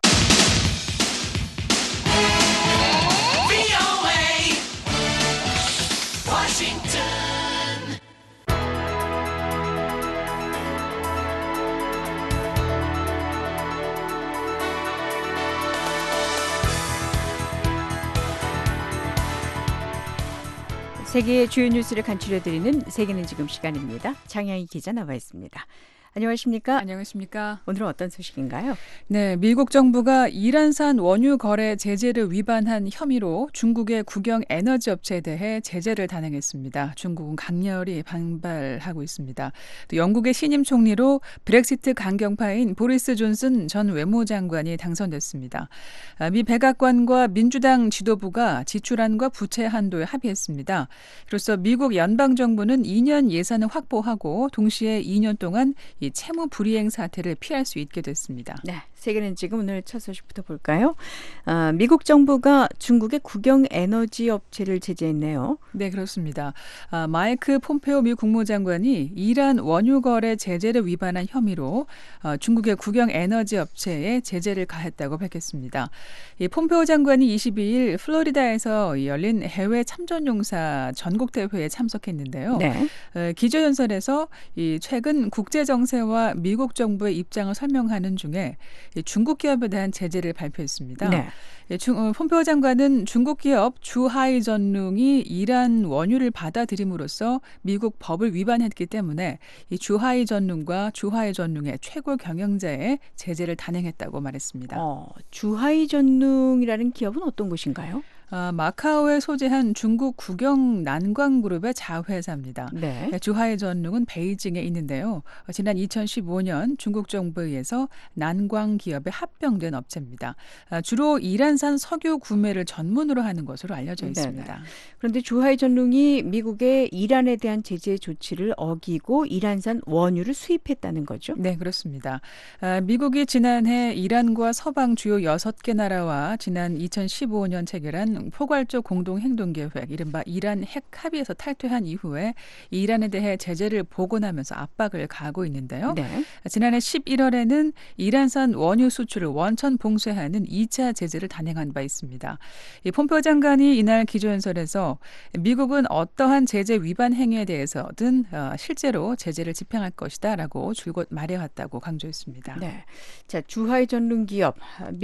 세계의 주요 뉴스를 간추려드리는 세계는 지금 시간입니다. 장향희 기자 나와 있습니다. 안녕하십니까? 안녕하십니까? 오늘은 어떤 소식인가요? 네, 미국 정부가 이란산 원유 거래 제재를 위반한 혐의로 중국의 국영 에너지 업체에 대해 제재를 단행했습니다. 중국은 강렬히 반발하고 있습니다. 또 영국의 신임 총리로 브렉시트 강경파인 보리스 존슨 전 외무장관이 당선됐습니다. 미 백악관과 민주당 지도부가 지출안과 부채 한도에 합의했습니다. 이로써 미국 연방정부는 이 년 예산을 확보하고 동시에 이 년 동안 이 채무 불이행 사태를 피할 수 있게 됐습니다. 네, 세계는 지금 오늘 첫 소식부터 볼까요? 아, 미국 정부가 중국의 국영 에너지 업체를 제재했네요. 네, 그렇습니다. 아, 마이크 폼페오 미 국무장관이 이란 원유 거래 제재를 위반한 혐의로 어, 중국의 국영 에너지 업체에 제재를 가했다고 밝혔습니다. 이 폼페오 장관이 이십이일 플로리다에서 열린 해외 참전용사 전국 대회에 참석했는데요. 네. 어, 기조연설에서 이 최근 국제 정세와 미국 정부의 입장을 설명하는 중에 중국 기업에 대한 제재를 발표했습니다. 네. 중, 어, 폼페오 장관은 중국 기업 주하이 전룽이 이란 원유를 받아들임으로써 미국 법을 위반했기 때문에 이 주하이 전룽과 주하이 전룽의 최고 경영자의 제재를 단행했다고 말했습니다. 어, 주하이 전룽이라는 기업은 어떤 곳인가요? 아, 마카오에 소재한 중국 국영 난광그룹의 자회사입니다. 네. 주하이 전룽은 베이징에 있는데요. 지난 이천십오년 중국 정부에 의해서 난광 기업에 합병된 업체입니다. 아, 주로 이란산 석유 구매를 전문으로 하는 것으로 알려져 있습니다. 네네. 그런데 주하이 전룽이 미국의 이란에 대한 제재 조치를 어기고 이란산 원유를 수입했다는 거죠? 네, 그렇습니다. 아, 미국이 지난해 이란과 서방 주요 여섯 개 나라와 지난 이천십오년 체결한 포괄적 공동행동계획, 이른바 이란 핵 합의에서 탈퇴한 이후에 이란에 대해 제재를 복원하면서 압박을 가하고 있는데요. 네. 지난해 십일월에는 이란산 원유 수출을 원천 봉쇄하는 이 차 제재를 단행한 바 있습니다. 이 폼페오 장관이 이날 기조연설에서 미국은 어떠한 제재 위반 행위에 대해서든 어, 실제로 제재를 집행할 것이다라고 줄곧 말해왔다고 강조했습니다. 네. 자, 주하이 전룽 기업,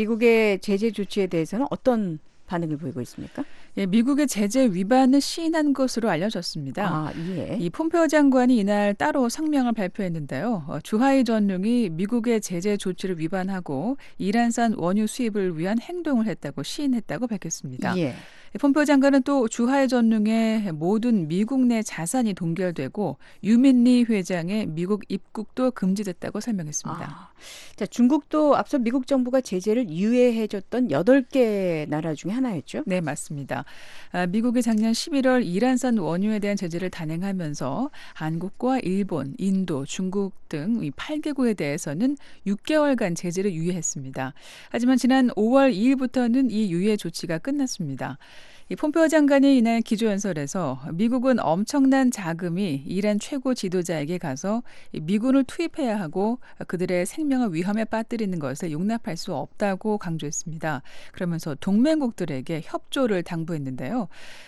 미국의 제재 조치에 대해서는 어떤 반응을 보이고 있습니까? 예, 미국의 제재 위반을 시인한 것으로 알려졌습니다. 아, 예. 이 폼페오 장관이 이날 따로 성명을 발표했는데요. 어, 주하이 전룽이 미국의 제재 조치를 위반하고 이란산 원유 수입을 위한 행동을 했다고 시인했다고 밝혔습니다. 예. 폼페오 장관은 또 주하이 전룽의 모든 미국 내 자산이 동결되고 유민리 회장의 미국 입국도 금지됐다고 설명했습니다. 아, 자, 중국도 앞서 미국 정부가 제재를 유예해줬던 여덟 개 나라 중에 하나였죠? 네, 맞습니다. 아, 미국이 작년 십일월 이란산 원유에 대한 제재를 단행하면서 한국과 일본, 인도, 중국 등 팔 개국에 대해서는 육 개월간 제재를 유예했습니다. 하지만 지난 오월 이일부터는 이 유예 조치가 끝났습니다. 이 폼페오 장관이 이날 기조연설에서 미국은 엄청난 자금이 이란 최고 지도자에게 가서 미군을 투입해야 하고 그들의 생명을 위험에 빠뜨리는 것을 용납할 수 없다고 강조했습니다. 그러면서 동맹국들에게 협조를 당부했는데요.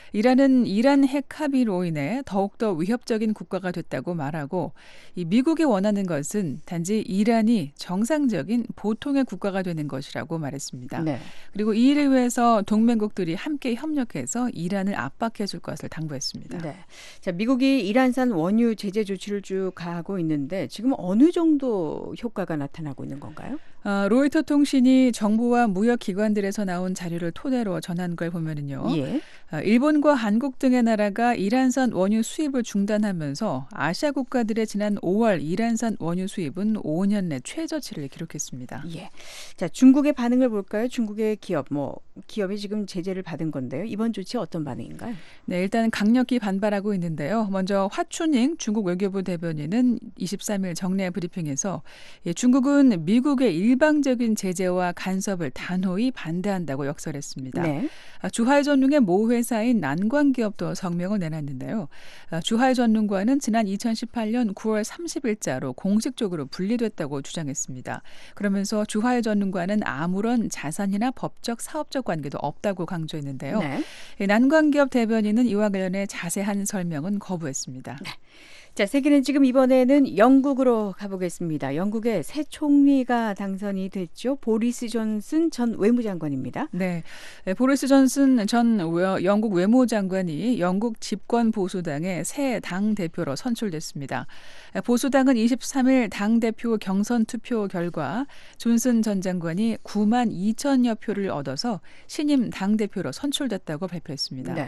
이란은 이란 핵 합의로 인해 더욱더 위협적인 국가가 됐다고 말하고 이 미국이 원하는 것은 단지 이란이 정상적인 보통의 국가가 되는 것이라고 말했습니다. 네. 그리고 이 일을 위해서 동맹국들이 함께 협력해서 이란을 압박해 줄 것을 당부했습니다. 네. 자, 미국이 이란산 원유 제재 조치를 쭉 가하고 있는데 지금 어느 정도 효과가 나타나고 있는 건가요? 어, 로이터 통신이 정부와 무역기관들에서 나온 자료를 토대로 전한 걸 보면은요. 예. 어, 일본과 한국 등의 나라가 이란산 원유 수입을 중단하면서 아시아 국가들의 지난 오월 이란산 원유 수입은 오 년 내 최저치를 기록했습니다. 예. 자, 중국의 반응을 볼까요? 중국의 기업, 뭐 기업이 지금 제재를 받은 건데요. 이번 조치 어떤 반응인가요? 네, 일단 강력히 반발하고 있는데요. 먼저 화춘잉 중국 외교부 대변인은 이십삼일 정례 브리핑에서 예, 중국은 미국의 일방적인 제재와 간섭을 단호히 반대한다고 역설했습니다. 네. 아, 주하이 전룽의 모 회사인 난광기업도 성명을 내놨는데요. 아, 주하이 전룽과는 지난 이천십팔년 구월 삼십일자로 공식적으로 분리됐다고 주장했습니다. 그러면서 주하이 전룽과는 아무런 자산이나 법적, 사업적 관계도 없다고 강조했는데요. 네. 이 난광기업 대변인은 이와 관련해 자세한 설명은 거부했습니다. 네. 자, 세계는 지금 이번에는 영국으로 가보겠습니다. 영국의 새 총리가 당선이 됐죠. 보리스 존슨 전 외무장관입니다. 네, 보리스 존슨 전 영국 외무장관이 영국 집권 보수당의 새 당 대표로 선출됐습니다. 보수당은 이십삼일 당 대표 경선 투표 결과 존슨 전 장관이 구만 이천여 표를 얻어서 신임 당 대표로 선출됐다고 발표했습니다. 네.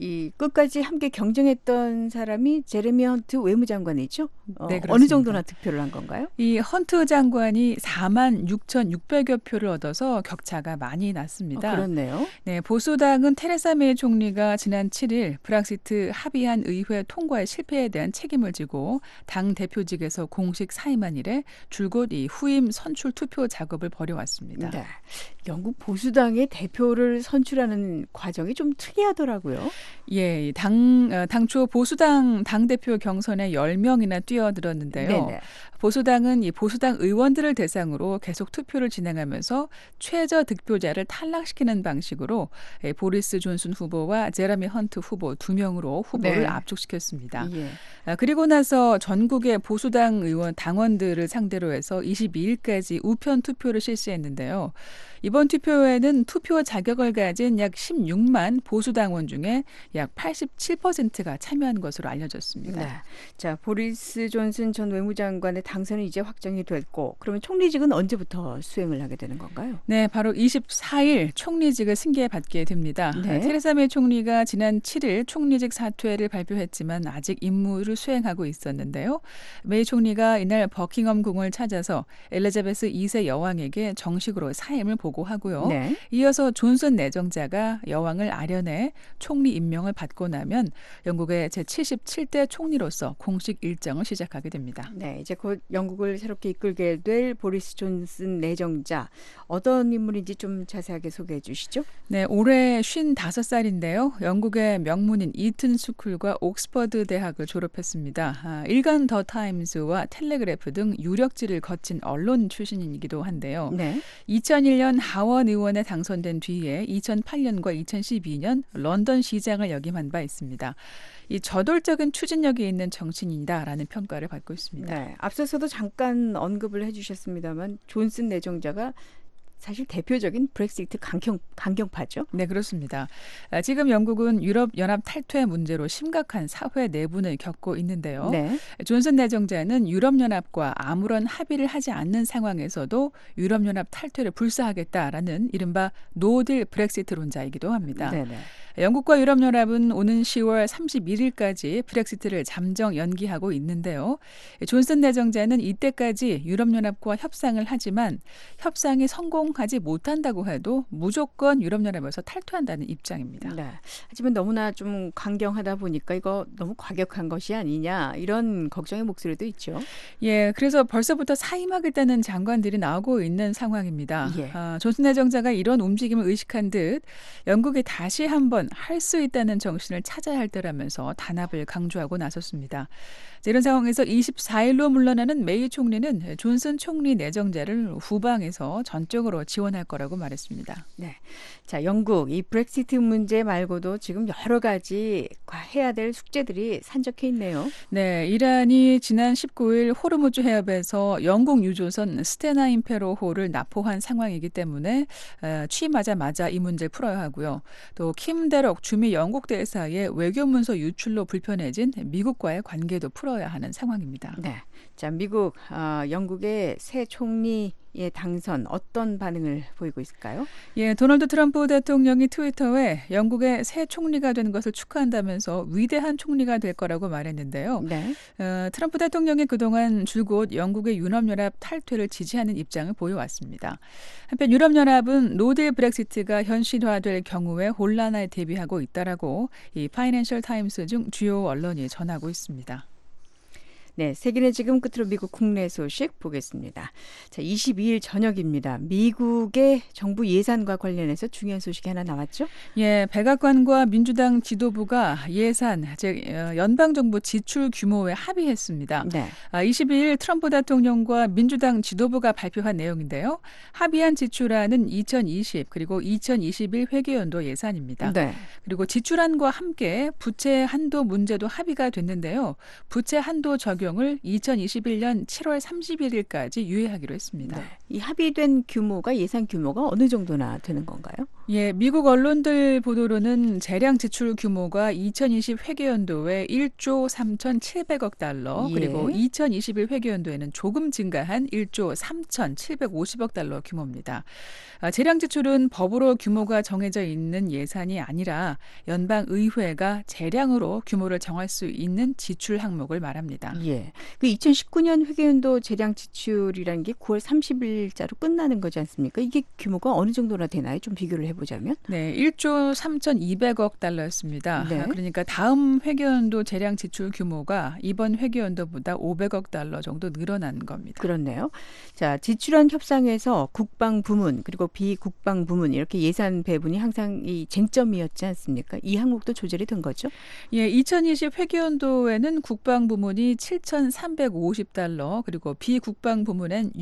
이 끝까지 함께 경쟁했던 사람이 제레미 헌트 외무장관이죠. 어, 네, 그렇습니다. 어느 정도나 득표를 한 건가요? 이 헌트 장관이 사만 육천육백여 표를 얻어서 격차가 많이 났습니다. 어, 그렇네요. 네, 보수당은 테레사 메이 총리가 지난 칠 일 브렉시트 합의안 의회 통과의 실패에 대한 책임을 지고 당 대표직에서 공식 사임한 이래 줄곧 이 후임 선출 투표 작업을 벌여왔습니다. 네. 영국 보수당의 대표를 선출하는 과정이 좀 특이하더라고요. 예, 당 어, 당초 보수당 당 대표 경선에 열 명이나 뛰어들었는데요. 네네. 보수당은 이 보수당 의원들을 대상으로 계속 투표를 진행하면서 최저 득표자를 탈락시키는 방식으로 예, 보리스 존슨 후보와 제레미 헌트 후보 두 명으로 후보를 네. 압축시켰습니다. 예. 아, 그리고 나서 전국의 보수당 의원 당원들을 상대로 해서 이십이 일까지 우편 투표를 실시했는데요. 이번 투표에는 투표 자격을 가진 약 십육만 보수당원 중에 약 팔십칠 퍼센트가 참여한 것으로 알려졌습니다. 네. 자, 보리스 존슨 전 외무장관의 당선이 이제 확정이 됐고, 그러면 총리직은 언제부터 수행을 하게 되는 건가요? 네, 바로 이십사 일 총리직을 승계받게 됩니다. 네. 테레사 메이 총리가 지난 칠 일 총리직 사퇴를 발표했지만 아직 임무를 수행하고 있었는데요. 메이 총리가 이날 버킹엄 궁을 찾아서 엘리자베스 이 세 여왕에게 정식으로 사임을 보고하고요. 네. 이어서 존슨 내정자가 여왕을 아련해 총리 임명을 받고 나면 영국의 제칠십칠 대 총리로서 공식 일정을 시작하게 됩니다. 네, 이제 곧 영국을 새롭게 이끌게 될 보리스 존슨 내정자, 어떤 인물인지 좀 자세하게 소개해 주시죠. 네, 올해 쉰다섯 살인데요. 영국의 명문인 이튼 스쿨과 옥스퍼드 대학을 졸업했습니다. 아, 일간 더 타임스와 텔레그래프 등 유력지를 거친 언론 출신이기도 한데요. 네. 이천일 년 하원 의원에 당선된 뒤에 이천팔 년과 이천십이 년 런던 시장을 역임한 바 있습니다. 이 저돌적인 추진력이 있는 정치인이다라는 평가를 받고 있습니다. 네, 앞서서도 잠깐 언급을 해주셨습니다만 존슨 내정자가 사실 대표적인 브렉시트 강경, 강경파죠. 네, 그렇습니다. 아, 지금 영국은 유럽연합 탈퇴 문제로 심각한 사회 내분을 겪고 있는데요. 네. 존슨 내정자는 유럽연합과 아무런 합의를 하지 않는 상황에서도 유럽연합 탈퇴를 불사하겠다라는 이른바 노딜 브렉시트론자이기도 합니다. 네네. 영국과 유럽연합은 오는 시월 삼십일 일까지 브렉시트를 잠정 연기하고 있는데요. 존슨 내정자는 이때까지 유럽연합과 협상을 하지만 협상이 성공하지 못한다고 해도 무조건 유럽연합에서 탈퇴한다는 입장입니다. 네. 하지만 너무나 좀 강경하다 보니까 이거 너무 과격한 것이 아니냐 이런 걱정의 목소리도 있죠. 예, 그래서 벌써부터 사임하겠다는 장관들이 나오고 있는 상황입니다. 예. 아, 존슨 내정자가 이런 움직임을 의식한 듯 영국이 다시 한번 할 수 있다는 정신을 찾아야 할 때라면서 단합을 강조하고 나섰습니다. 이런 상황에서 이십사 일로 물러나는 메이 총리는 존슨 총리 내정자를 후방에서 전적으로 지원할 거라고 말했습니다. 네, 자 영국 이 브렉시트 문제 말고도 지금 여러 가지 해야 될 숙제들이 산적해 있네요. 네, 이란이 지난 십구 일 호르무즈 해협에서 영국 유조선 스테나 임페로호를 납포한 상황이기 때문에 취임하자마자 이 문제를 풀어야 하고요. 또 킴 데럭 주미 영국 대사의 외교문서 유출로 불편해진 미국과의 관계도 풀어야 하는 상황입니다. 네, 자 미국, 어, 영국의 새 총리의 당선 어떤 반응을 보이고 있을까요? 예, 도널드 트럼프 대통령이 트위터에 영국의 새 총리가 된 것을 축하한다면서 위대한 총리가 될 거라고 말했는데요. 네. 어, 트럼프 대통령이 그동안 줄곧 영국의 유럽연합 탈퇴를 지지하는 입장을 보여왔습니다. 한편 유럽연합은 노딜 브렉시트가 현실화될 경우에 혼란에 대비하고 있다라고 이 파이낸셜 타임스 중 주요 언론이 전하고 있습니다. 네, 세계는 지금 끝으로 미국 국내 소식 보겠습니다. 자, 이십이 일 저녁입니다. 미국의 정부 예산과 관련해서 중요한 소식이 하나 나왔죠? 예, 백악관과 민주당 지도부가 예산, 즉 연방정부 지출 규모에 합의했습니다. 네. 아, 이십이 일 트럼프 대통령과 민주당 지도부가 발표한 내용인데요. 합의한 지출안은 이천이십 그리고 이천이십일 회계연도 예산입니다. 네. 그리고 지출안과 함께 부채 한도 문제도 합의가 됐는데요. 부채 한도 적용 적용을 이천이십일 년 칠월 삼십일 일까지 유예하기로 했습니다. 네. 이 합의된 규모가 예산 규모가 어느 정도나 되는 건가요? 예, 미국 언론들 보도로는 재량 지출 규모가 이천이십 회계연도에 일조 삼천칠백억 달러, 예. 그리고 이천이십일 회계연도에는 조금 증가한 일조 삼천칠백오십억 달러 규모입니다. 아, 재량 지출은 법으로 규모가 정해져 있는 예산이 아니라 연방의회가 재량으로 규모를 정할 수 있는 지출 항목을 말합니다. 예. 그 이천십구 년 회계연도 재량 지출이라는 게 구월 삼십일자로 끝나는 거지 않습니까? 이게 규모가 어느 정도나 되나요? 좀 비교를 해보자면. 네, 일조 삼천이백억 달러였습니다. 네. 그러니까 다음 회계연도 재량 지출 규모가 이번 회계연도보다 오백억 달러 정도 늘어난 겁니다. 그렇네요. 자, 지출안 협상에서 국방 부문 그리고 비국방 부문 이렇게 예산 배분이 항상 이 쟁점이었지 않습니까? 이 항목도 조절이 된 거죠? 예, 이천이십 회계연도에는 국방 부문이 칠천삼백오십 달러, 그리고 비국방 부문엔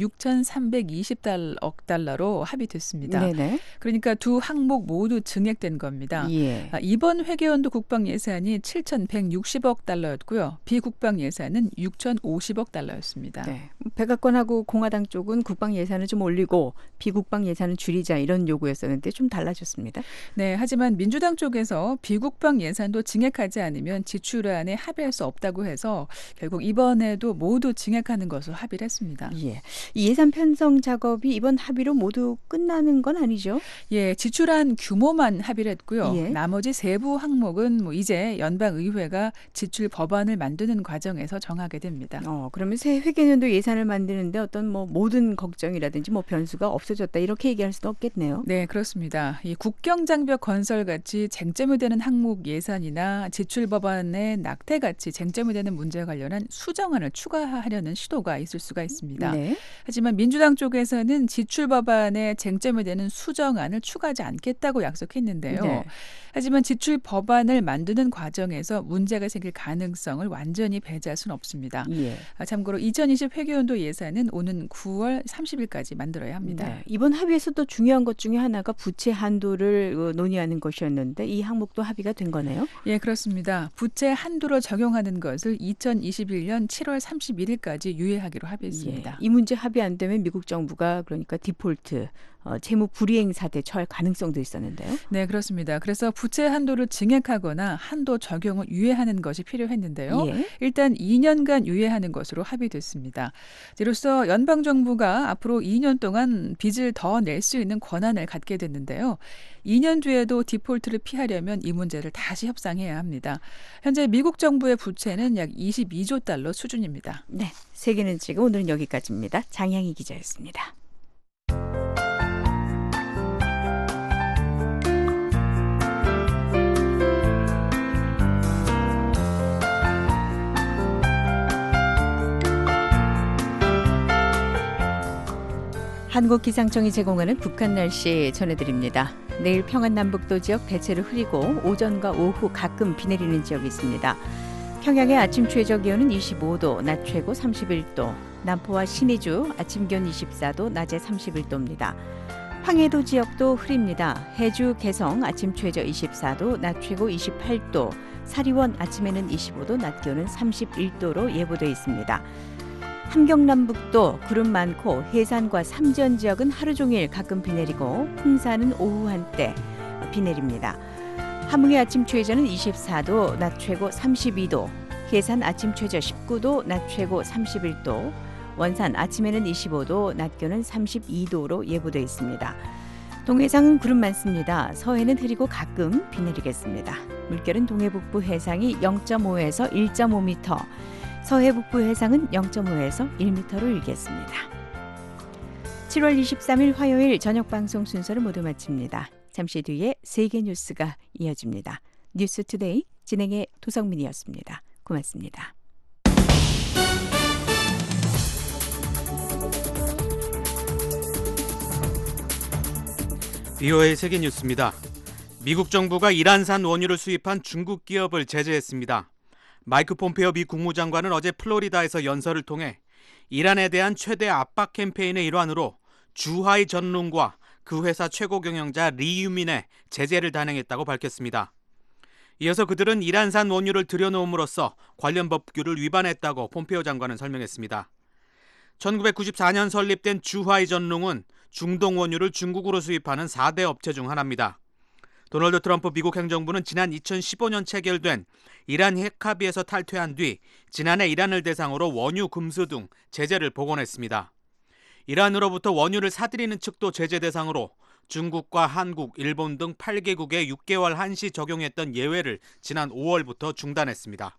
육천삼백이십억 달러로 합의됐습니다. 네네. 그러니까 두 항목 모두 증액된 겁니다. 예. 아, 이번 회계연도 국방 예산이 칠천백육십억 달러였고요. 비국방 예산은 육천오십억 달러였습니다. 네. 백악관하고 공화당 쪽은 국방 예산을 좀 올리고 비국방 예산은 줄이자 이런 요구였었는데 좀 달라졌습니다. 네, 하지만 민주당 쪽에서 비국방 예산도 증액하지 않으면 지출안에 합의할 수 없다고 해서 결국 이번에도 모두 증액하는 것으로 합의를 했습니다. 예. 이 예산 편성 작업이 이번 합의로 모두 끝나는 건 아니죠? 예, 지출안 규모만 합의를 했고요. 예. 나머지 세부 항목은 뭐 이제 연방의회가 지출 법안을 만드는 과정에서 정하게 됩니다. 어, 그러면 새 회계연도 예산을 만드는데 어떤 뭐 모든 걱정이라든지 뭐 변수가 없어졌다 이렇게 얘기할 수는 없겠네요. 네, 그렇습니다. 이 국경장벽 건설 같이 쟁점이 되는 항목 예산이나 지출 법안의 낙태 같이 쟁점이 되는 문제와 관련한 수정안을 추가하려는 시도가 있을 수가 있습니다. 네. 하지만 민주당 쪽에서는 지출 법안에 쟁점이 되는 수정안을 추가하지 않겠다고 약속했는데요. 네. 하지만 지출 법안을 만드는 과정에서 문제가 생길 가능성을 완전히 배제할 수는 없습니다. 예. 아, 참고로 이천이십 회계연도 예산은 오는 구월 삼십일까지 만들어야 합니다. 네. 이번 합의에서 또 중요한 것 중에 하나가 부채 한도를 논의하는 것이었는데 이 항목도 합의가 된 거네요? 예, 그렇습니다. 부채 한도를 적용하는 것을 이천이십일 년 칠월 삼십일일까지 유예하기로 합의했습니다. 예. 이 문제 합의 안 되면 미국 정부가 그러니까 디폴트, 어, 채무 불이행 사태 처할 가능성도 있었는데요. 네, 그렇습니다. 그래서 부채 한도를 증액하거나 한도 적용을 유예하는 것이 필요했는데요. 예. 일단 이 년간 유예하는 것으로 합의됐습니다. 이로써 연방정부가 앞으로 이 년 동안 빚을 더 낼 수 있는 권한을 갖게 됐는데요. 이 년 뒤에도 디폴트를 피하려면 이 문제를 다시 협상해야 합니다. 현재 미국 정부의 부채는 약 이십이조 달러 수준입니다. 네, 세계는 지금 오늘은 여기까지입니다. 장향희 기자였습니다. 한국기상청이 제공하는 북한 날씨 전해드립니다. 내일 평안 남북도 지역 대체로 흐리고 오전과 오후 가끔 비 내리는 지역이 있습니다. 평양의 아침 최저 기온은 이십오도, 낮 최고 삼십일도, 남포와 신의주 아침 기온 이십사도, 낮에 삼십일도입니다. 황해도 지역도 흐립니다. 해주 개성 아침 최저 이십사도, 낮 최고 이십팔도, 사리원 아침에는 이십오도, 낮 기온은 삼십일도로 예보돼 있습니다. 함경남북도 구름 많고 해산과 삼전 지역은 하루 종일 가끔 비 내리고 풍산은 오후 한때 비 내립니다. 함흥의 아침 최저는 이십사도, 낮 최고 삼십이도, 해산 아침 최저 십구도, 낮 최고 삼십일도, 원산 아침에는 이십오도, 낮 기온은 삼십이도로 예보돼 있습니다. 동해상은 구름 많습니다. 서해는 흐리고 가끔 비 내리겠습니다. 물결은 동해북부 해상이 영점오에서 일점오 미터, 서해 북부 해상은 영점오에서 일 미터로 일겠습니다. 칠월 이십삼일 화요일 저녁 방송 순서를 모두 마칩니다. 잠시 뒤에 세계 뉴스가 이어집니다. 뉴스투데이 진행의 도성민이었습니다. 고맙습니다. 비오에이 세계 뉴스입니다. 미국 정부가 이란산 원유를 수입한 중국 기업을 제재했습니다. 마이크 폼페오 미 국무장관은 어제 플로리다에서 연설을 통해 이란에 대한 최대 압박 캠페인의 일환으로 주하이 전룽과 그 회사 최고 경영자 리 유민의 제재를 단행했다고 밝혔습니다. 이어서 그들은 이란산 원유를 들여놓음으로써 관련 법규를 위반했다고 폼페오 장관은 설명했습니다. 천구백구십사년 설립된 주하이 전룽은 중동 원유를 중국으로 수입하는 사 대 업체 중 하나입니다. 도널드 트럼프 미국 행정부는 지난 이천십오 년 체결된 이란 핵합의에서 탈퇴한 뒤 지난해 이란을 대상으로 원유 금수 등 제재를 복원했습니다. 이란으로부터 원유를 사들이는 측도 제재 대상으로 중국과 한국, 일본 등 팔 개국에 육 개월 한시 적용했던 예외를 지난 오월부터 중단했습니다.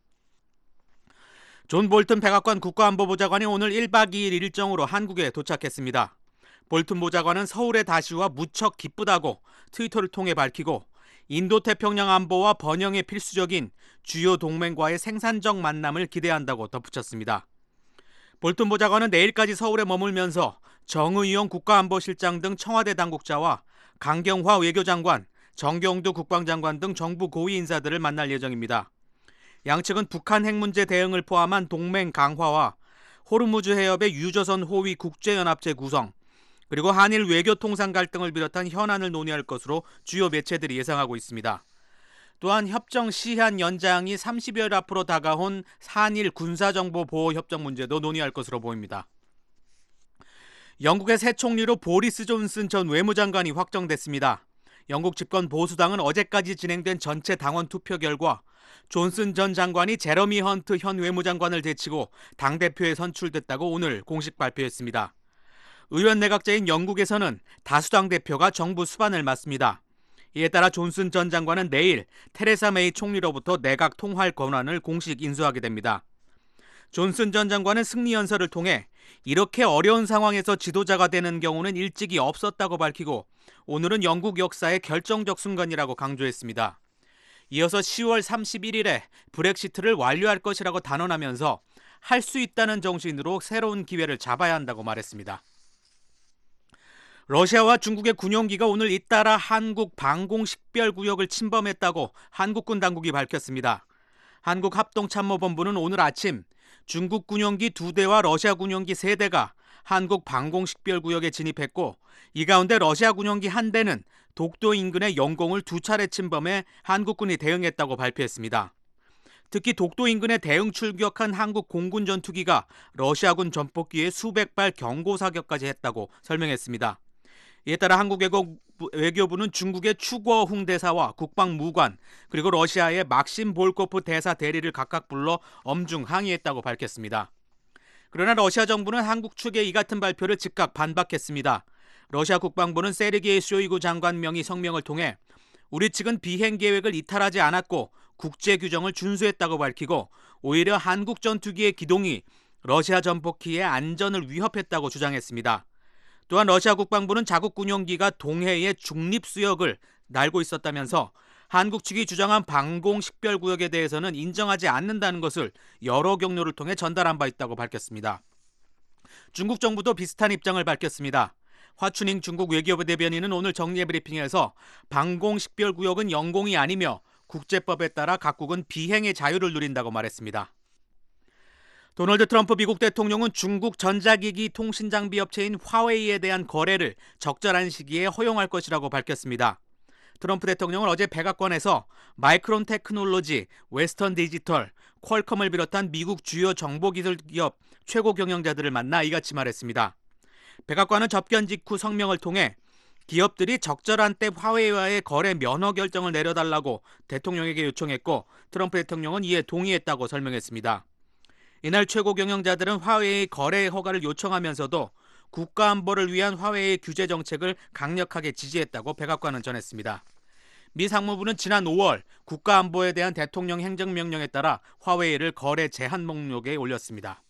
존 볼튼 백악관 국가안보보좌관이 오늘 일 박 이 일 일정으로 한국에 도착했습니다. 볼튼 보좌관은 서울에 다시 와 무척 기쁘다고 트위터를 통해 밝히고 인도태평양 안보와 번영에 필수적인 주요 동맹과의 생산적 만남을 기대한다고 덧붙였습니다. 볼튼 보좌관은 내일까지 서울에 머물면서 정의용 국가안보실장 등 청와대 당국자와 강경화 외교장관, 정경두 국방장관 등 정부 고위 인사들을 만날 예정입니다. 양측은 북한 핵 문제 대응을 포함한 동맹 강화와 호르무즈 해협의 유조선 호위 국제연합체 구성, 그리고 한일 외교 통상 갈등을 비롯한 현안을 논의할 것으로 주요 매체들이 예상하고 있습니다. 또한 협정 시한 연장이 삼십여일 앞으로 다가온 한일 군사정보 보호 협정 문제도 논의할 것으로 보입니다. 영국의 새 총리로 보리스 존슨 전 외무장관이 확정됐습니다. 영국 집권 보수당은 어제까지 진행된 전체 당원 투표 결과 존슨 전 장관이 제러미 헌트 현 외무장관을 제치고 당대표에 선출됐다고 오늘 공식 발표했습니다. 의원 내각제인 영국에서는 다수당 대표가 정부 수반을 맡습니다. 이에 따라 존슨 전 장관은 내일 테레사 메이 총리로부터 내각 통할 권한을 공식 인수하게 됩니다. 존슨 전 장관은 승리 연설을 통해 이렇게 어려운 상황에서 지도자가 되는 경우는 일찍이 없었다고 밝히고 오늘은 영국 역사의 결정적 순간이라고 강조했습니다. 이어서 시월 삼십일일에 브렉시트를 완료할 것이라고 단언하면서 할 수 있다는 정신으로 새로운 기회를 잡아야 한다고 말했습니다. 러시아와 중국의 군용기가 오늘 잇따라 한국 방공식별구역을 침범했다고 한국군 당국이 밝혔습니다. 한국합동참모본부는 오늘 아침 중국 군용기 두 대와 러시아 군용기 세 대가 한국 방공식별구역에 진입했고 이 가운데 러시아 군용기 한 대는 독도 인근의 영공을 두 차례 침범해 한국군이 대응했다고 발표했습니다. 특히 독도 인근에 대응 출격한 한국 공군 전투기가 러시아군 전폭기에 수백 발 경고 사격까지 했다고 설명했습니다. 이에 따라 한국 외교부는 중국의 추거홍 대사와 국방무관 그리고 러시아의 막심 볼코프 대사 대리를 각각 불러 엄중 항의했다고 밝혔습니다. 그러나 러시아 정부는 한국 측의 이 같은 발표를 즉각 반박했습니다. 러시아 국방부는 세르게이 쇼이구 장관 명의 성명을 통해 우리 측은 비행 계획을 이탈하지 않았고 국제 규정을 준수했다고 밝히고 오히려 한국 전투기의 기동이 러시아 전폭기의 안전을 위협했다고 주장했습니다. 또한 러시아 국방부는 자국 군용기가 동해의 중립수역을 날고 있었다면서 한국 측이 주장한 방공식별구역에 대해서는 인정하지 않는다는 것을 여러 경로를 통해 전달한 바 있다고 밝혔습니다. 중국 정부도 비슷한 입장을 밝혔습니다. 화춘잉 중국 외교부 대변인은 오늘 정례 브리핑에서 방공식별구역은 영공이 아니며 국제법에 따라 각국은 비행의 자유를 누린다고 말했습니다. 도널드 트럼프 미국 대통령은 중국 전자기기 통신장비 업체인 화웨이에 대한 거래를 적절한 시기에 허용할 것이라고 밝혔습니다. 트럼프 대통령은 어제 백악관에서 마이크론 테크놀로지, 웨스턴 디지털, 퀄컴을 비롯한 미국 주요 정보기술 기업 최고 경영자들을 만나 이같이 말했습니다. 백악관은 접견 직후 성명을 통해 기업들이 적절한 때 화웨이와의 거래 면허 결정을 내려달라고 대통령에게 요청했고 트럼프 대통령은 이에 동의했다고 설명했습니다. 이날 최고 경영자들은 화웨이 거래 허가를 요청하면서도 국가안보를 위한 화웨이의 규제 정책을 강력하게 지지했다고 백악관은 전했습니다. 미 상무부는 지난 오월 국가안보에 대한 대통령 행정명령에 따라 화웨이를 거래 제한 목록에 올렸습니다.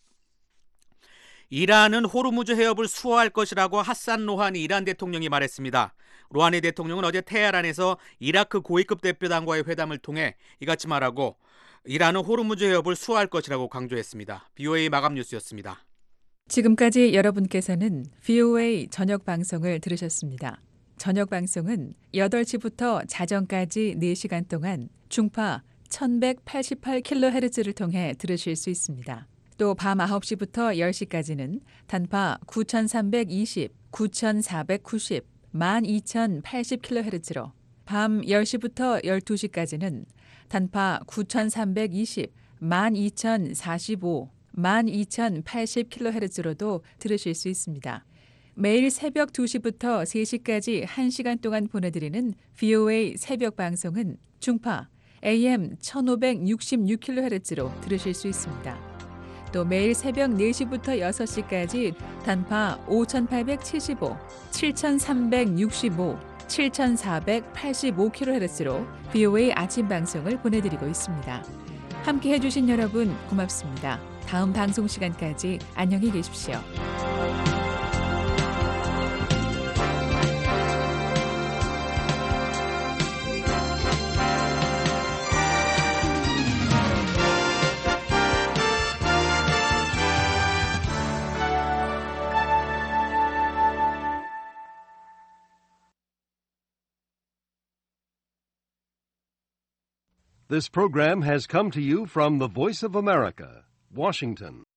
이란은 호르무즈 해협을 수호할 것이라고 하산 로하니 이란 대통령이 말했습니다. 로하니 대통령은 어제 테헤란에서 이라크 고위급 대표단과의 회담을 통해 이같이 말하고 이란은 호르무즈 해협을 수호할 것이라고 강조했습니다. 비오에이 마감 뉴스였습니다. 지금까지 여러분께서는 비오에이 저녁 방송을 들으셨습니다. 저녁 방송은 여덟 시부터 자정까지 네 시간 동안 중파 천백팔십팔 킬로헤르츠를 통해 들으실 수 있습니다. 또 밤 아홉 시부터 열 시까지는 단파 구천삼백이십, 구천사백구십, 만 이천팔십 킬로헤르츠로 밤 열 시부터 열두 시까지는 단파 구천삼백이십, 만 이천사십오, 만 이천팔십 킬로헤르츠로도 들으실 수 있습니다. 매일 새벽 두 시부터 세 시까지 한 시간 동안 보내드리는 브이오에이 새벽 방송은 중파 에이엠 천오백육십육 킬로헤르츠로 들으실 수 있습니다. 또 매일 새벽 네 시부터 여섯 시까지 단파 오천팔백칠십오, 칠천삼백육십오, 칠천사백팔십오 킬로헤르츠로 브이오에이 아침 방송을 보내드리고 있습니다. 함께 해주신 여러분 고맙습니다. 다음 방송 시간까지 안녕히 계십시오. This program has come to you from the Voice of America, Washington.